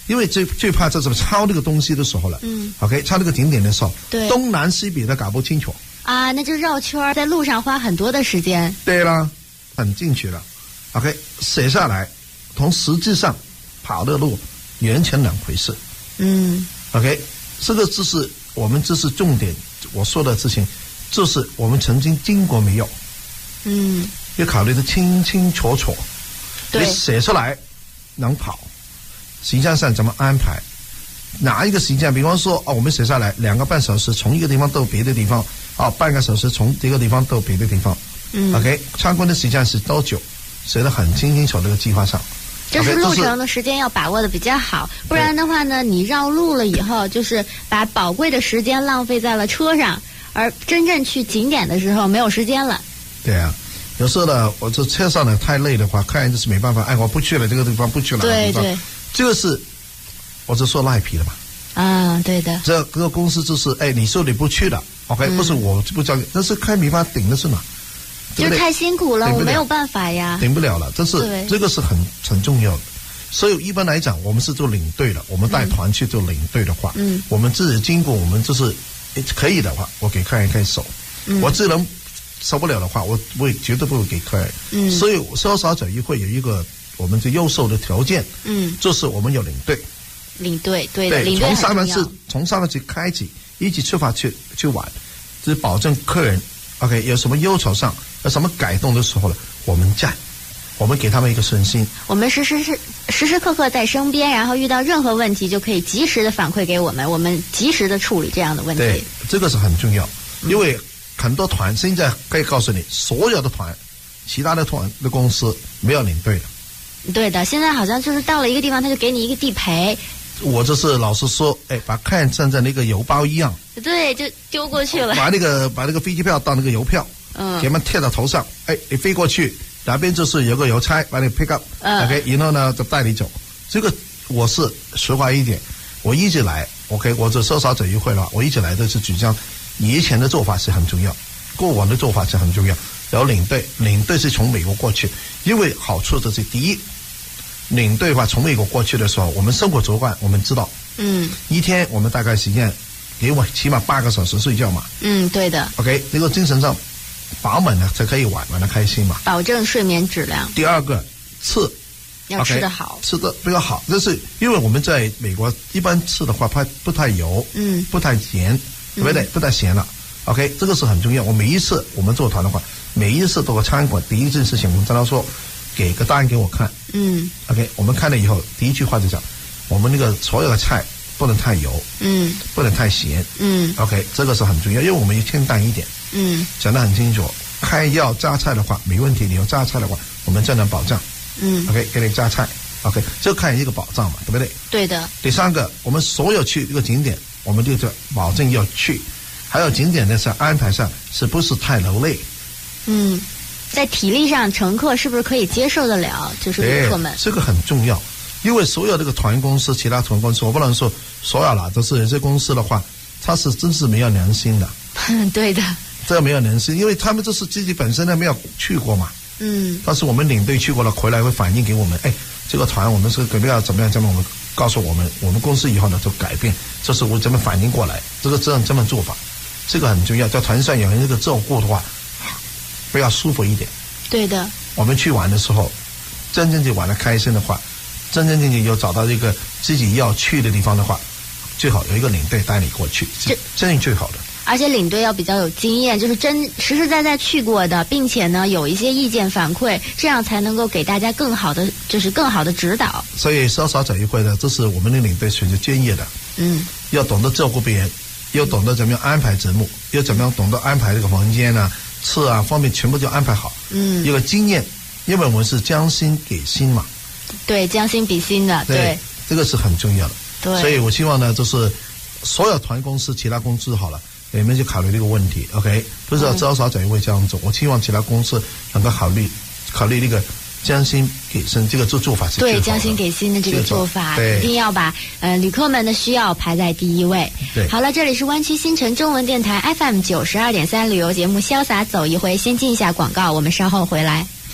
因为最最怕这什么抄这个东西的时候了。 嗯 ，OK， 抄这个景点的时候， 对， 东南西北的搞不清楚啊，那就绕圈儿，在路上花很多的时间。 对啦，很进去了。OK， 写下来，同实际上跑的路完全两回事。 嗯 ，OK， 这个就是我们这是重点，我说的事情，就是我们曾经经过没有？ 嗯， 要考虑的清清楚楚。 对， 你写出来能跑，时间上怎么安排？哪一个时间？比方说，哦，我们写下来两个半小时从一个地方到别的地方，哦，半个小时从这个地方到别的地方。 嗯 ，OK， 参观的时间是多久？写得很清清楚这个计划上。 就是路程的时间要把握的比较好，不然的话呢，你绕路了以后，就是把宝贵的时间浪费在了车上，而真正去景点的时候没有时间了。 对啊，有时候呢，我这车上呢太累的话，客人就是没办法，哎，我不去了这个地方，不去了。 对对， 这个是我就说赖皮了嘛。 啊，对的。 这个公司就是，哎，你说你不去了 ，OK，、嗯、不是我不交，但是开没法顶的是哪？ 就是太辛苦了，我没有办法呀， 顶不了了。这是这个是很很重要的。所以一般来讲，我们是做领队的，我们带团去做领队的话，嗯，我们自己经过，我们就是可以的话，我给客人开手。嗯、我自能受不了的话，我我也绝对不会给客人。嗯，所以潇洒者也会有一个我们最优秀的条件，嗯，就是我们有领队。 领队对的， 对，从三藩市从三藩市开始，一起出发去去玩，就是保证客人 OK 有什么要求上。有什么改动的时候呢？我们在，我们给他们一个信心。 我们时时时时时刻刻在身边，然后遇到任何问题就可以及时的反馈给我们，我们及时的处理这样的问题。 对，这个是很重要，因为很多团现在可以告诉你，所有的团，其他的团的公司没有领队的。 对的，现在好像就是到了一个地方，他就给你一个地陪。 我就是老是说，哎，把客人站在那个邮包一样。 对，就丢过去了。 把那个把那个飞机票当那个邮票。嗯，给他们贴到头上，哎，你飞过去，哪边就是有个邮差把你 pick up， 嗯 ，OK， 然后呢就带你走。这个我是实话一点，我一直来 ，OK， 我这潇洒者一会的话，我一直来都是主张以前的做法是很重要，过往的做法是很重要。有领队，领队是从美国过去，因为好处就是第一，领队的话从美国过去的时候，我们生活习惯我们知道，嗯，一天我们大概时间给我起码八个小时睡觉嘛， 嗯，对的 ，OK， 那个精神上。饱满呢才可以玩玩得开心嘛， 保证睡眠质量。 第二个吃要吃得好， okay, 吃得比较好，这是因为我们在美国一般吃的话，不不太油，嗯，不太咸，对不对？嗯、不太咸了。OK， 这个是很重要。我每一次我们做团的话，每一次到个餐馆，第一件事情我们跟他说，给个单给我看，嗯 ，OK， 我们看了以后，第一句话就讲，我们那个所有的菜不能太油，嗯，不能太咸，嗯 ，OK， 这个是很重要，因为我们要清淡一点。嗯，讲得很清楚。开要榨菜的话没问题，你有榨菜的话，我们就能保障。嗯 ，OK， 给你榨菜 ，OK， 这看一个保障嘛，对不对？ 对的。 第三个，我们所有去一个景点，我们就是保证要去，还有景点的上安排上是不是太劳累？ 嗯，在体力上，乘客是不是可以接受得了？就是旅客们， 这个很重要，因为所有这个团公司、其他团公司，我不能说所有啦，都是有些公司的话，它是真是没有良心的。 嗯，对的。 这个没有良心，因为他们就是自己本身呢没有去过嘛。嗯。但是我们领队去过了，回来会反映给我们，哎，这个团我们是怎么样怎么样，这么我们告诉我们，我们公司以后呢就改变，这是我怎么反应过来，这个这样这么做法，这个很重要。在团上有人这个照顾的话，比较舒服一点。 对的。我们去玩的时候，真正就玩得开心的话，真真正正有找到一个自己要去的地方的话，最好有一个领队带你过去，这这是最好的。 而且领队要比较有经验，就是真实实在在去过的，并且呢有一些意见反馈，这样才能够给大家更好的，就是更好的指导。 所以潇洒者一会呢，这是我们的领队选择专业的，嗯，要懂得照顾别人，要懂得怎么样安排节目，要怎么样懂得安排这个房间啊、吃啊方面全部就安排好，嗯，有个经验，因为我们是将心给心嘛， 对，将心比心的，对，对这个是很重要的， 对， 所以我希望呢，就是所有团公司、其他公司好了。你们就考虑这个问题 ，OK？ 不是潇洒者会这样做，我希望其他公司能够考虑考虑那个将心给心这个做做法是对将心给心的这个做法，一定要把呃旅客们的需要排在第一位。 对， 好了，这里是湾区新城中文电台 F M 九十二点三旅游节目《潇洒走一回》，先进一下广告，我们稍后回来。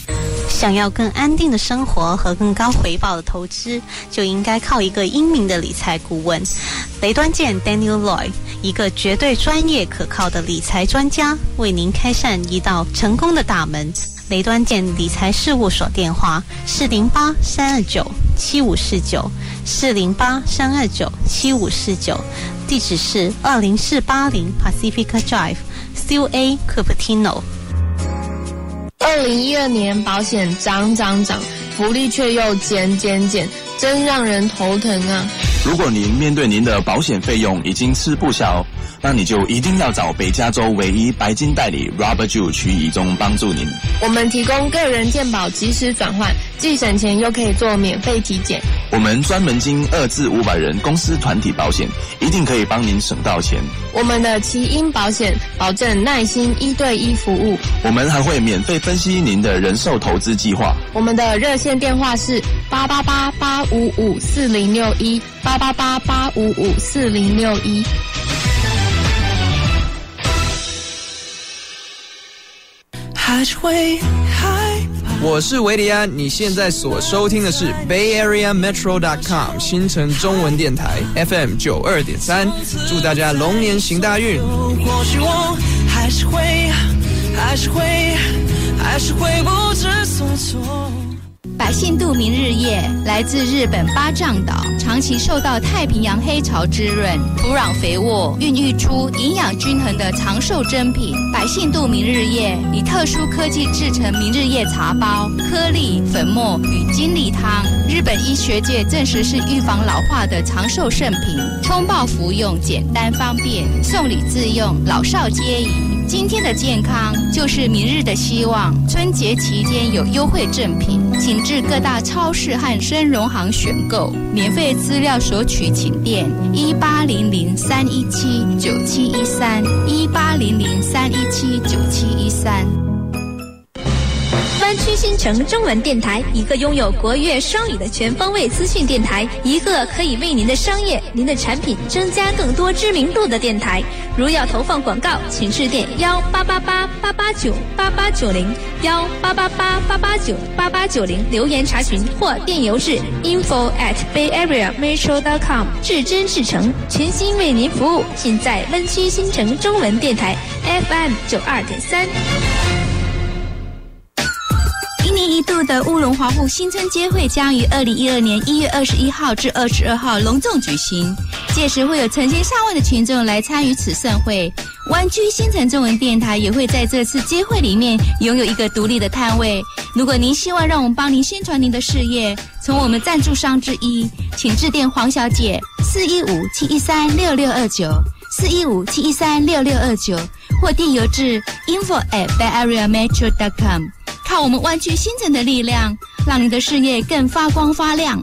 想要更安定的生活和更高回报的投资，就应该靠一个英明的理财顾问。雷端健 Daniel Loy， 一个绝对专业可靠的理财专家，为您开扇一道成功的大门。雷端健理财事务所电话：四零八三二九七五四九，四零八三二九七五四九。地址是二零四八零 Pacifica Drive，C A Cupertino。 二零一二年保险涨涨涨，福利却又减减减，真让人头疼啊！ 如果您面对您的保险费用已经吃不消，那你就一定要找北加州唯一白金代理 Robert Jew 徐以中帮助您。 我们提供个人健保即时转换，既省钱又可以做免费体检。 我们专门经二至五百人公司团体保险，一定可以帮您省到钱。 我们的奇英保险保证耐心一对一服务， 我们还会免费分析您的人寿投资计划。 我们的热线电话是八八八八五五四零六一，八八八八五五四零六一。 还是会害怕。 我是维里安，你现在所收听的是 Bay Area Metro dot com 新城中文电台 F M 九二点三，祝大家龙年行大运。 或许我还是会，还是会，还是会不知所措。 百信度明日叶来自日本八丈岛，长期受到太平洋黑潮滋润，土壤肥沃，孕育出营养均衡的长寿珍品。百信度明日叶以特殊科技制成明日叶茶包、颗粒、粉末与精力汤，日本医学界证实是预防老化的长寿圣品。冲泡服用简单方便，送礼自用，老少皆宜。今天的健康就是明日的希望。春节期间有优惠赠品，请至各大超市和生荣行选购。免费资料索取请电一八零零三一七九七一三一八零零三一七九七一三。 湾区新城中文电台，一个拥有国乐双语的全方位资讯电台，一个可以为您的商业、您的产品增加更多知名度的电台。如要投放广告，请致电幺八八八八八九八八九零幺八八八八八九八八九零留言查询，或电邮至 info at bay area metro dot com， 至真至诚，全心为您服务，尽在湾区新城中文电台 F M 九二点三。 一年一度的乌龙华户新春街会将于二零一二年一月二十一号至二十二号隆重举行，届时会有成千上万的群众来参与此盛会。湾区新城中文电台也会在这次街会里面拥有一个独立的摊位。如果您希望让我们帮您宣传您的事业，从我们赞助商之一，请致电黄小姐四一五七一三六六二九四一五七一三六六二九，或电邮至 info at bay area metro dot com。靠我们湾区新城的力量，让你的事业更发光发亮。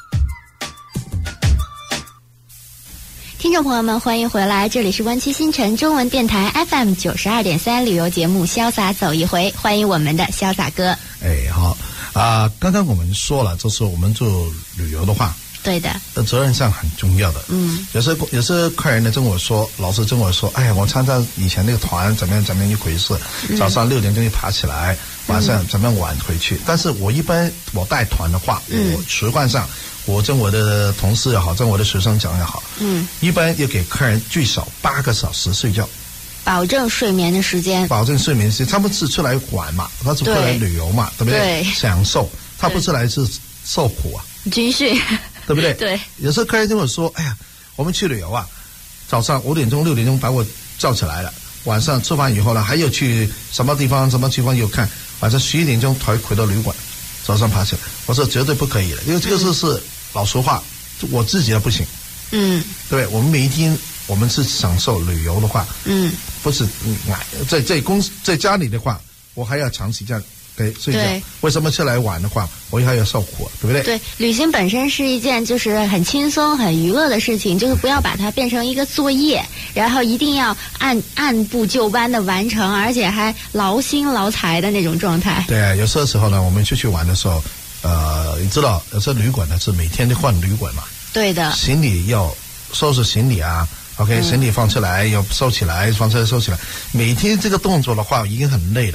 听众朋友们，欢迎回来，这里是湾区新城中文电台 F M 九十二点三旅游节目《潇洒走一回》，欢迎我们的潇洒哥。 哎，好啊、呃，刚刚我们说了，就是我们做旅游的话， 对的， 责任上很重要的。嗯，有时有时客人呢跟我说，老师跟我说，哎呀，我参加以前那个团怎么样怎么样一回事， 嗯、 早上六点钟就爬起来，晚上怎么样晚回去。嗯、但是我一般我带团的话，嗯、我习惯上，我跟我的同事也好，跟我的学生讲也好，嗯，一般要给客人最少八个小时睡觉。 保证睡眠的时间， 保证睡眠时间，他们是出来玩嘛，他是出来旅游嘛，对不对？ 对， 享受，他不是来自受苦啊， 军训， 对不对？ 对。 有时候客人跟我说：“哎呀，我们去旅游啊，早上五点钟、六点钟把我叫起来了，晚上吃饭以后呢，还要去什么地方、什么地方又看，晚上十一点钟才回到旅馆，早上爬起来。”我说绝对不可以的，因为这个是、嗯、是老实话，我自己的不行。嗯，对，我们每一天。我们是享受旅游的话，嗯，不是嗯，在在公在家里的话，我还要长时间给睡觉。为什么出来玩的话，我还要受苦，对不对？ 对，旅行本身是一件就是很轻松、很娱乐的事情，就是不要把它变成一个作业，然后一定要按按部就班的完成，而且还劳心劳财的那种状态。 对啊，有时候时候呢，我们出去玩的时候，呃，你知道，有时候旅馆呢是每天都换旅馆嘛， 对的， 行李要收拾行李啊。OK， 行李放出来，又收起来，放出来收起来。每天这个动作的话，已经很累了。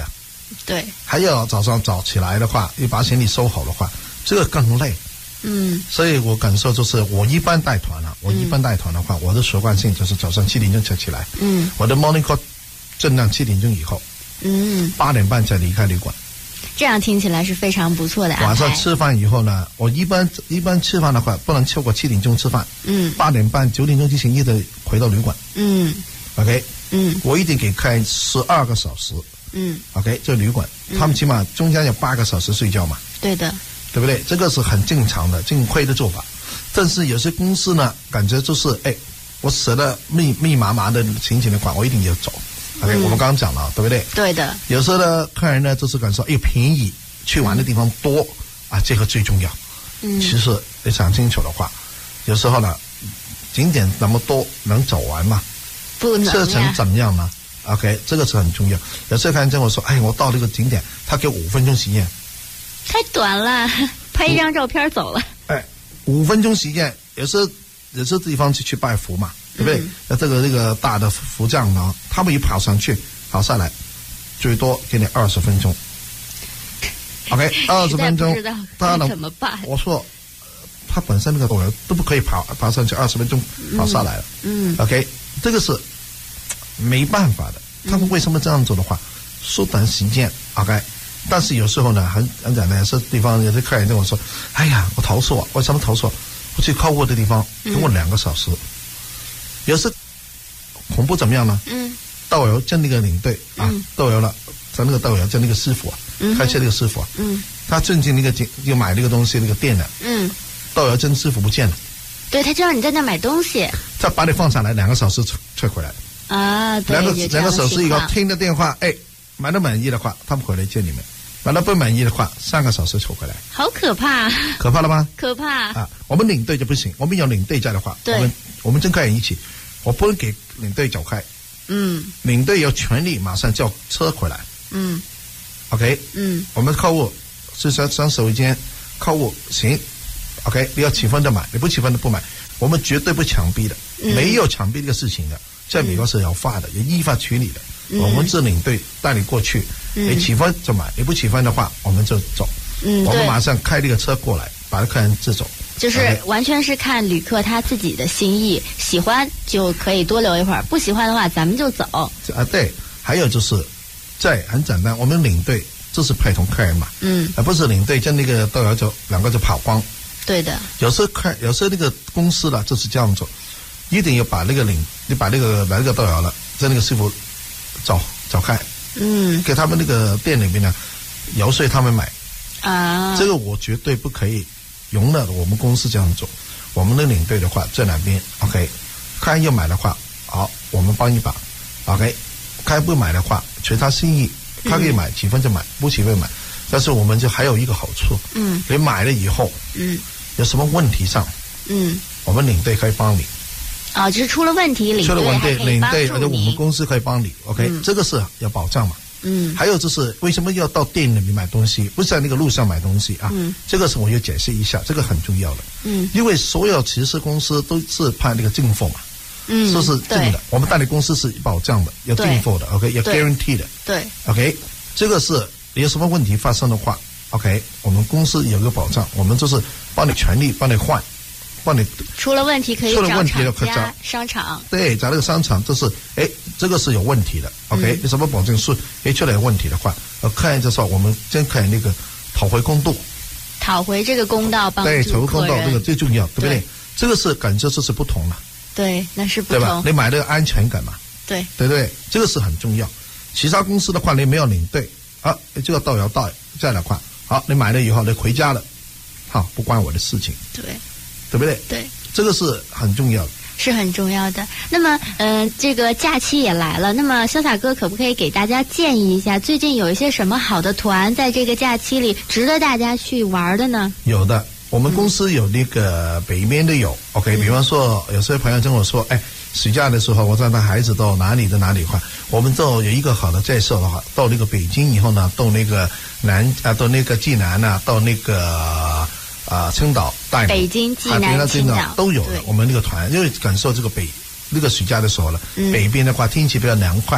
对， 还要早上早起来的话，你把行李收好的话，这个更累。 嗯， 所以我感受就是，我一般带团啊，我一般带团的话，嗯、我的习惯性就是早上七点钟才起来。 嗯， 我的 morning call 尽量七点钟以后。 嗯， 八点半才离开旅馆。 这样听起来是非常不错的安排。 晚上吃饭以后呢，我一般一般吃饭的话，不能超过七点钟吃饭。 嗯， 八点半九点钟之前一直回到旅馆。 嗯 ，OK。 嗯， 我一定给开十二个小时。 嗯 ，OK， 这旅馆、嗯、他们起码中间有八个小时睡觉嘛。 对的。 对不对？这个是很正常的、正规的做法。但是有些公司呢，感觉就是，哎，我舍得密密麻麻的情景的话，我一定要走。OK，、嗯、我们刚刚讲了，对不对？ 对的。 有时候呢，客人呢就是感受，哎，便宜，去玩的地方多、嗯、啊，这个最重要。 嗯。 其实你想清楚的话，有时候呢，景点那么多，能走完吗？ 不能呀。 车程怎么样呢 ？OK， 这个是很重要。有时候客人跟我说，哎，我到这个景点，他给五分钟时间。 太短了，拍一张照片走了。 哎，五分钟时间，有时候有些地方就去拜佛嘛，对不对？那、嗯、这个这个大的佛像呢，他们一跑上去，跑下来，最多给你二十分钟。OK， 二十分钟，他能怎么办？ 我说，他本身那个导游都不可以跑跑上去，二十分钟跑下来了。 嗯。 OK， 这个是没办法的。他们为什么这样做的话，缩短时间 ？OK。但是有时候呢，很很简单，有些地方有些客人跟我说：“哎呀，我投诉啊，为什么投诉？我去靠过的地方跟我两个小时，嗯、有时恐怖怎么样呢？ 嗯， 导游叫那个领队啊， 嗯、 导游了，咱那个导游叫那个师傅啊， 嗯、 开车那个师傅啊， 嗯， 他正进那个景就买那个东西那个店的， 嗯， 导游真师傅不见了， 对他就让你在那买东西， 他把你放下来，两个小时退回来， 啊，对， 两个两个小时以后听的电话，哎，买到满意的话，他们回来见你们。买到不满意的话，三个小时抽回来， 好可怕！ 可怕了吗？ 可怕啊！我们领队就不行，我们有领队在的话， 对， 我们我们跟客人一起，我不能给领队走开， 嗯， 领队有权利马上叫车回来， 嗯 ，OK， 嗯， 我们客户是双双手一间，客户行 ，OK， 你要起分的买，你不起分的不买，我们绝对不强逼的， 嗯、 没有强逼这个事情的，在美国是有法的，有依法处理的， 嗯、 我们是领队带你过去。 嗯、 你起分就买，你不起分的话，我们就走。 嗯， 我们马上开这个车过来，把客人接走。 就是完全是看旅客他自己的心意，喜欢就可以多留一会儿，不喜欢的话咱们就走。 啊，对，还有就是，在很简单，我们领队就是陪同客人嘛， 嗯， 而不是领队跟那个导游就两个就跑光。 对的。 有时候客，有时候那个公司了就是这样做，一定要把那个领，你把那个来那个导游了，在那个师傅走走开。 嗯， 给他们那个店里面呢，游说他们买啊， 这个我绝对不可以容忍我们公司这样做。我们的领队的话在哪边 ，OK， 客人要买的话，好，我们帮一把 ，OK， 客人不买的话，随他心意，他可以买，几分就买，不起分买。但是我们就还有一个好处， 嗯， 你买了以后， 嗯， 有什么问题上， 嗯， 我们领队可以帮你。 啊，就是出了问题，领队还可以帮助你， 领队而且我们公司可以帮你 ，OK，、嗯、这个是有保障嘛。 嗯， 还有就是为什么要到店里面买东西，不是在那个路上买东西啊？ 嗯， 这个是我要解释一下，这个很重要的。 嗯， 因为所有骑士公司都是派那个进货嘛， 嗯， 这是进的。我们代理公司是保障的，有进货的 ，OK， 有 guarantee 的， 对 ，OK， 这个是有什么问题发生的话 ，OK， 我们公司有个保障，我们就是帮你全力帮你换。帮你出了问题可以出了问题找厂家、商场。 对，找那个商场，这是哎，这个是有问题的。OK，、嗯、你什么保证是哎出来有问题的话，呃，客人就说我们先可以那个讨回公道， 讨回这个公道，帮助客人。 对，讨回公道这个最重要，对不对？ 对这个是感觉这是不同的。 对，那是不同。 对吧？你买那个安全感嘛。 对。 对对，这个是很重要。其他公司的话，你没有领队啊，这个导游到这样的话，好，你买了以后你回家了，好，不关我的事情。 对。 对不对？ 对， 这个是很重要的， 是很重要的。那么，嗯、呃，这个假期也来了，那么潇洒哥可不可以给大家建议一下，最近有一些什么好的团在这个假期里值得大家去玩的呢？ 有的，我们公司有那个北边的有、嗯、，OK， 比方说有些朋友跟我说，哎，暑假的时候我带他孩子到哪里的哪里的话，我们都有一个好的介绍的话，到那个北京以后呢，到那个南啊，到那个济南啊，到那个。啊，青岛、大北京、济南、青岛都有了。我们那个团，因为感受这个北那个暑假的时候了，嗯、北边的话天气比较凉快，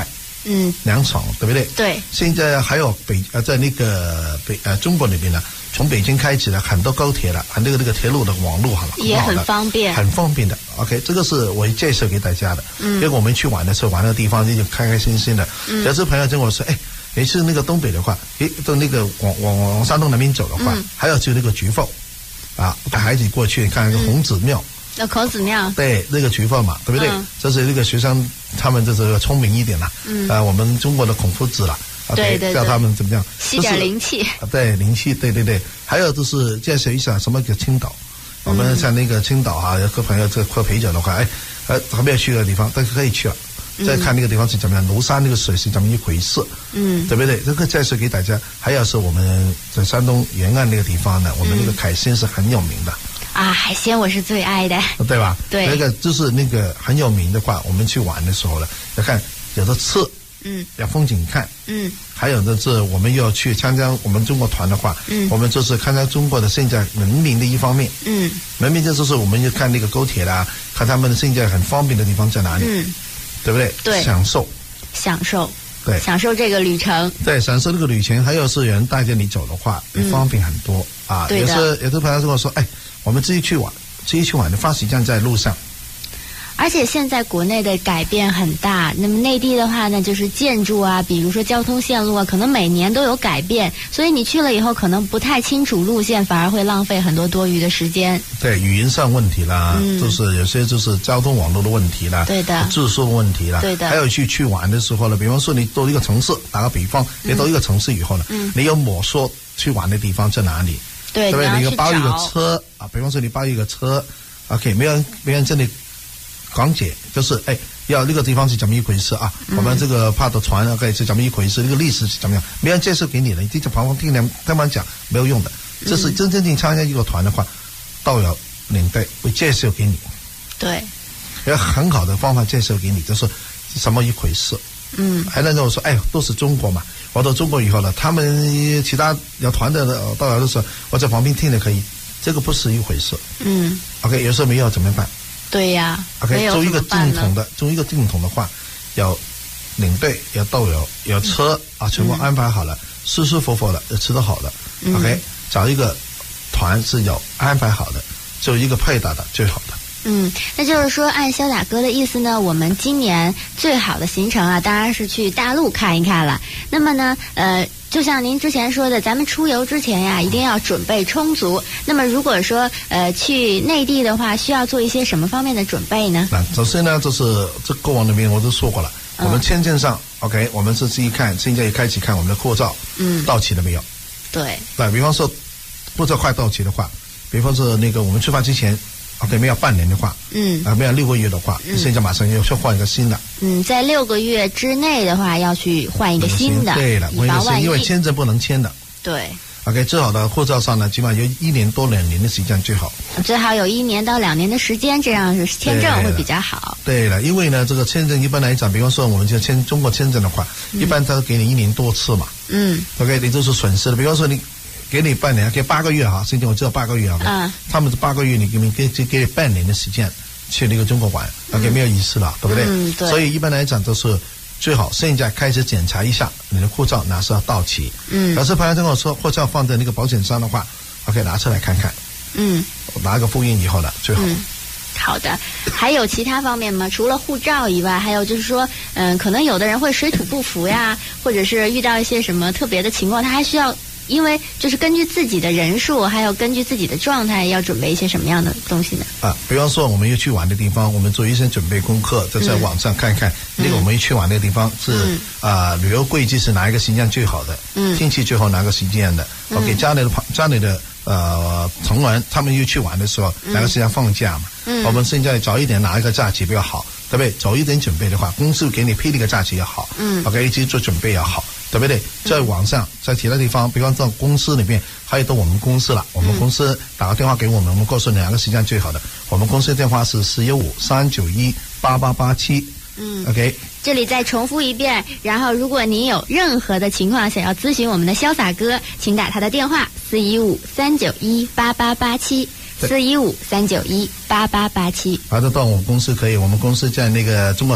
嗯， 凉爽，对不对？ 对。 现在还有北呃，在那个北呃中国那边呢，从北京开始了很多高铁了，很多那个铁路的网络好了， 也很方便， 很方便的。OK， 这个是我介绍给大家的。嗯。因为我们去玩的时候，玩那个地方就开开心心的。嗯。有些朋友跟我说，哎，你是那个东北的话，诶，到那个往往往山东那边走的话，嗯、还要去那个菊埠，啊，带孩子过去看那个孔子庙。 那孔子庙。对， 那个菊埠嘛，对不对？嗯。这是那个学生。他们就是聪明一点啦，嗯，啊，我们中国的孔夫子啦， 对对， 叫他们怎么样？ 吸点灵气。 对，灵气，对对对。还有就是介绍一下什么叫青岛，我们像那个青岛啊，有个朋友这喝啤酒的话，哎，呃，还没有去的地方，但是可以去了。再看那个地方是怎么样，庐山那个水是怎么一回事，嗯，对不对？这个介绍给大家。还有是我们在山东沿岸那个地方呢，我们那个海鲜是很有名的。 啊，海鲜我是最爱的， 对吧？ 对， 那个就是那个很有名的话，我们去玩的时候呢，要看有的吃，嗯，要风景看，嗯，还有的是我们要去参加我们中国团的话，嗯，我们就是看看中国的现在文明的一方面，嗯，文明就是我们就看那个高铁啦，看他们现在很方便的地方在哪里，嗯，对不对？ 对， 享受， 享受， 对， 享受这个旅程， 对，享受这个旅程，还有是有人带着你走的话，也方便很多、嗯、啊。 对的， 有时有的朋友跟我说，哎。我们自己去玩，自己去玩的花时间在路上。 而且现在国内的改变很大，那么内地的话呢，就是建筑啊，比如说交通线路啊，可能每年都有改变，所以你去了以后可能不太清楚路线，反而会浪费很多多余的时间。 对，语言上问题啦，嗯、就是有些就是交通网络的问题啦， 对的， 住宿问题啦， 对的。 还有去去玩的时候呢，比方说你到一个城市，打个比方，你到一个城市以后呢，嗯、你有摸索去玩的地方在哪里？ 对， 对不对？你要包一个车啊，比方说你包一个车 ，OK， 没有人没有人这里讲解，就是哎，要那个地方是怎么一回事啊？嗯、我们这个帕的船 OK 是怎么一回事？那个历史是怎么样？没人介绍给你的，你就旁旁听人他们讲没有用的。这是真正正参加一个团的话，导游领队会介绍给你。 对， 有很好的方法介绍给你，就是什么一回事。嗯，还能跟我说，哎，都是中国嘛。我到中国以后呢，他们其他有团的导游的时候，我在旁边听的可以，这个不是一回事。嗯 ，OK， 有时候没有怎么办？ 对呀 ，OK， 做一个正统的，做一个正统的话，有领队，有导游，有车、嗯、啊，全部安排好了，嗯、舒舒服服的，吃得好的、嗯、，OK， 找一个团是有安排好的，就一个配搭的最好的。 嗯，那就是说，按潇洒哥的意思呢，我们今年最好的行程啊，当然是去大陆看一看了。那么呢，呃，就像您之前说的，咱们出游之前呀，一定要准备充足。那么如果说呃去内地的话，需要做一些什么方面的准备呢？ 那首先呢，就是这过往那边我都说过了，嗯、我们签证上 OK， 我们是自己看，现在也开始看我们的护照，嗯，到期了没有？ 对， 对，比方说护照快到期的话，比方说那个我们出发之前。OK， 没有半年的话，嗯，啊，没有六个月的话，嗯、现在马上要去换一个新的。 嗯，在六个月之内的话，要去换一个新的。 对了， 以防万一， 因为签证不能签的。 对。 OK， 最好的护照上呢，起码有一年多两年的时间最好。 最好有一年到两年的时间，这样是签证会比较好。 对了，因为呢，这个签证一般来讲，比方说我们就签中国签证的话，嗯、一般他给你一年多次嘛。嗯。OK， 你就是损失的。比方说你。给你半年，给八个月哈，现在我知道八个月啊，嗯，他们是八个月，你给你给给你半年的时间去那个中国玩 ，OK， 没有意思了，对不对？嗯，对。所以一般来讲都是最好现在开始检查一下你的护照哪时候到期。嗯。要是朋友跟我说护照放在那个保险箱的话 ，OK， 拿出来看看。嗯。拿个复印以后呢，最好。 嗯。好的，还有其他方面吗？除了护照以外，还有就是说，嗯，可能有的人会水土不服呀，或者是遇到一些什么特别的情况，他还需要。因为就是根据自己的人数，还有根据自己的状态，要准备一些什么样的东西呢？ 啊，比方说我们要去玩的地方，我们做一些准备功课，再在网上看看、嗯、那个我们去玩的地方是啊、嗯呃、旅游贵季是哪一个时间最好的，嗯，天气最好哪个时间的，我、嗯、给家里的家里的呃成员他们又去玩的时候，哪个时间放假嘛？嗯，我们现在早一点拿一个假期比较好，对不对？早一点准备的话，公司给你批那个假期也好，嗯 ，OK， 一起做准备也好。对不对？在网上，在其他地方，比方说公司里面，还有到我们公司了。我们公司打个电话给我们，我们告诉你哪个时间最好的。我们公司的电话是四一五三九一八八八七。嗯 ，OK。 这里再重复一遍，然后如果您有任何的情况想要咨询我们的潇洒哥，请打他的电话四一五三九一八八八七。四一五三九一八八八七， 还是到我们公司可以。我们公司在那个中国城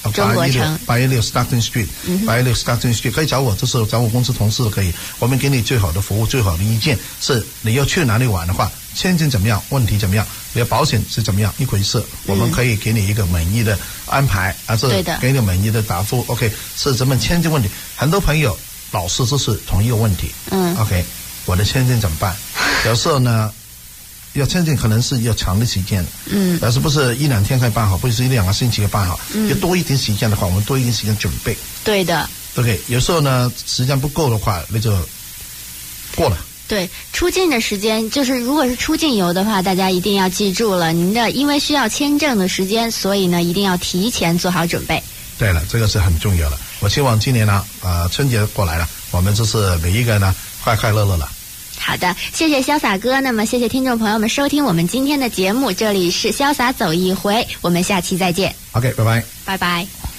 中国城八一六 Stockton Street， 八一六 Stockton Street 可以找我，这是找我公司同事可以，我们给你最好的服务，最好的意见是你要去哪里玩的话，签证怎么样，问题怎么样，你的保险是怎么样一回事，我们可以给你一个满意的安排，还是给你满意的答复。OK， 是咱们签证问题，很多朋友老是就是同一个问题。嗯 ，OK， 我的签证怎么办？有时候呢。要签证可能是要长的时间，嗯，但是不是一两天可以办好，不是一两个星期可以办好，嗯，要多一点时间的话，我们多一点时间准备。 对的。 OK， 有时候呢，时间不够的话，那就过了。 对，出境的时间就是如果是出境游的话，大家一定要记住了，您的因为需要签证的时间，所以呢，一定要提前做好准备。 对了，这个是很重要的。我希望今年呢，呃，春节过来了，我们就是每一个呢，快快乐乐了。 好的，谢谢潇洒哥。那么谢谢听众朋友们收听我们今天的节目，这里是潇洒走一回，我们下期再见。 OK， 拜拜， 拜拜。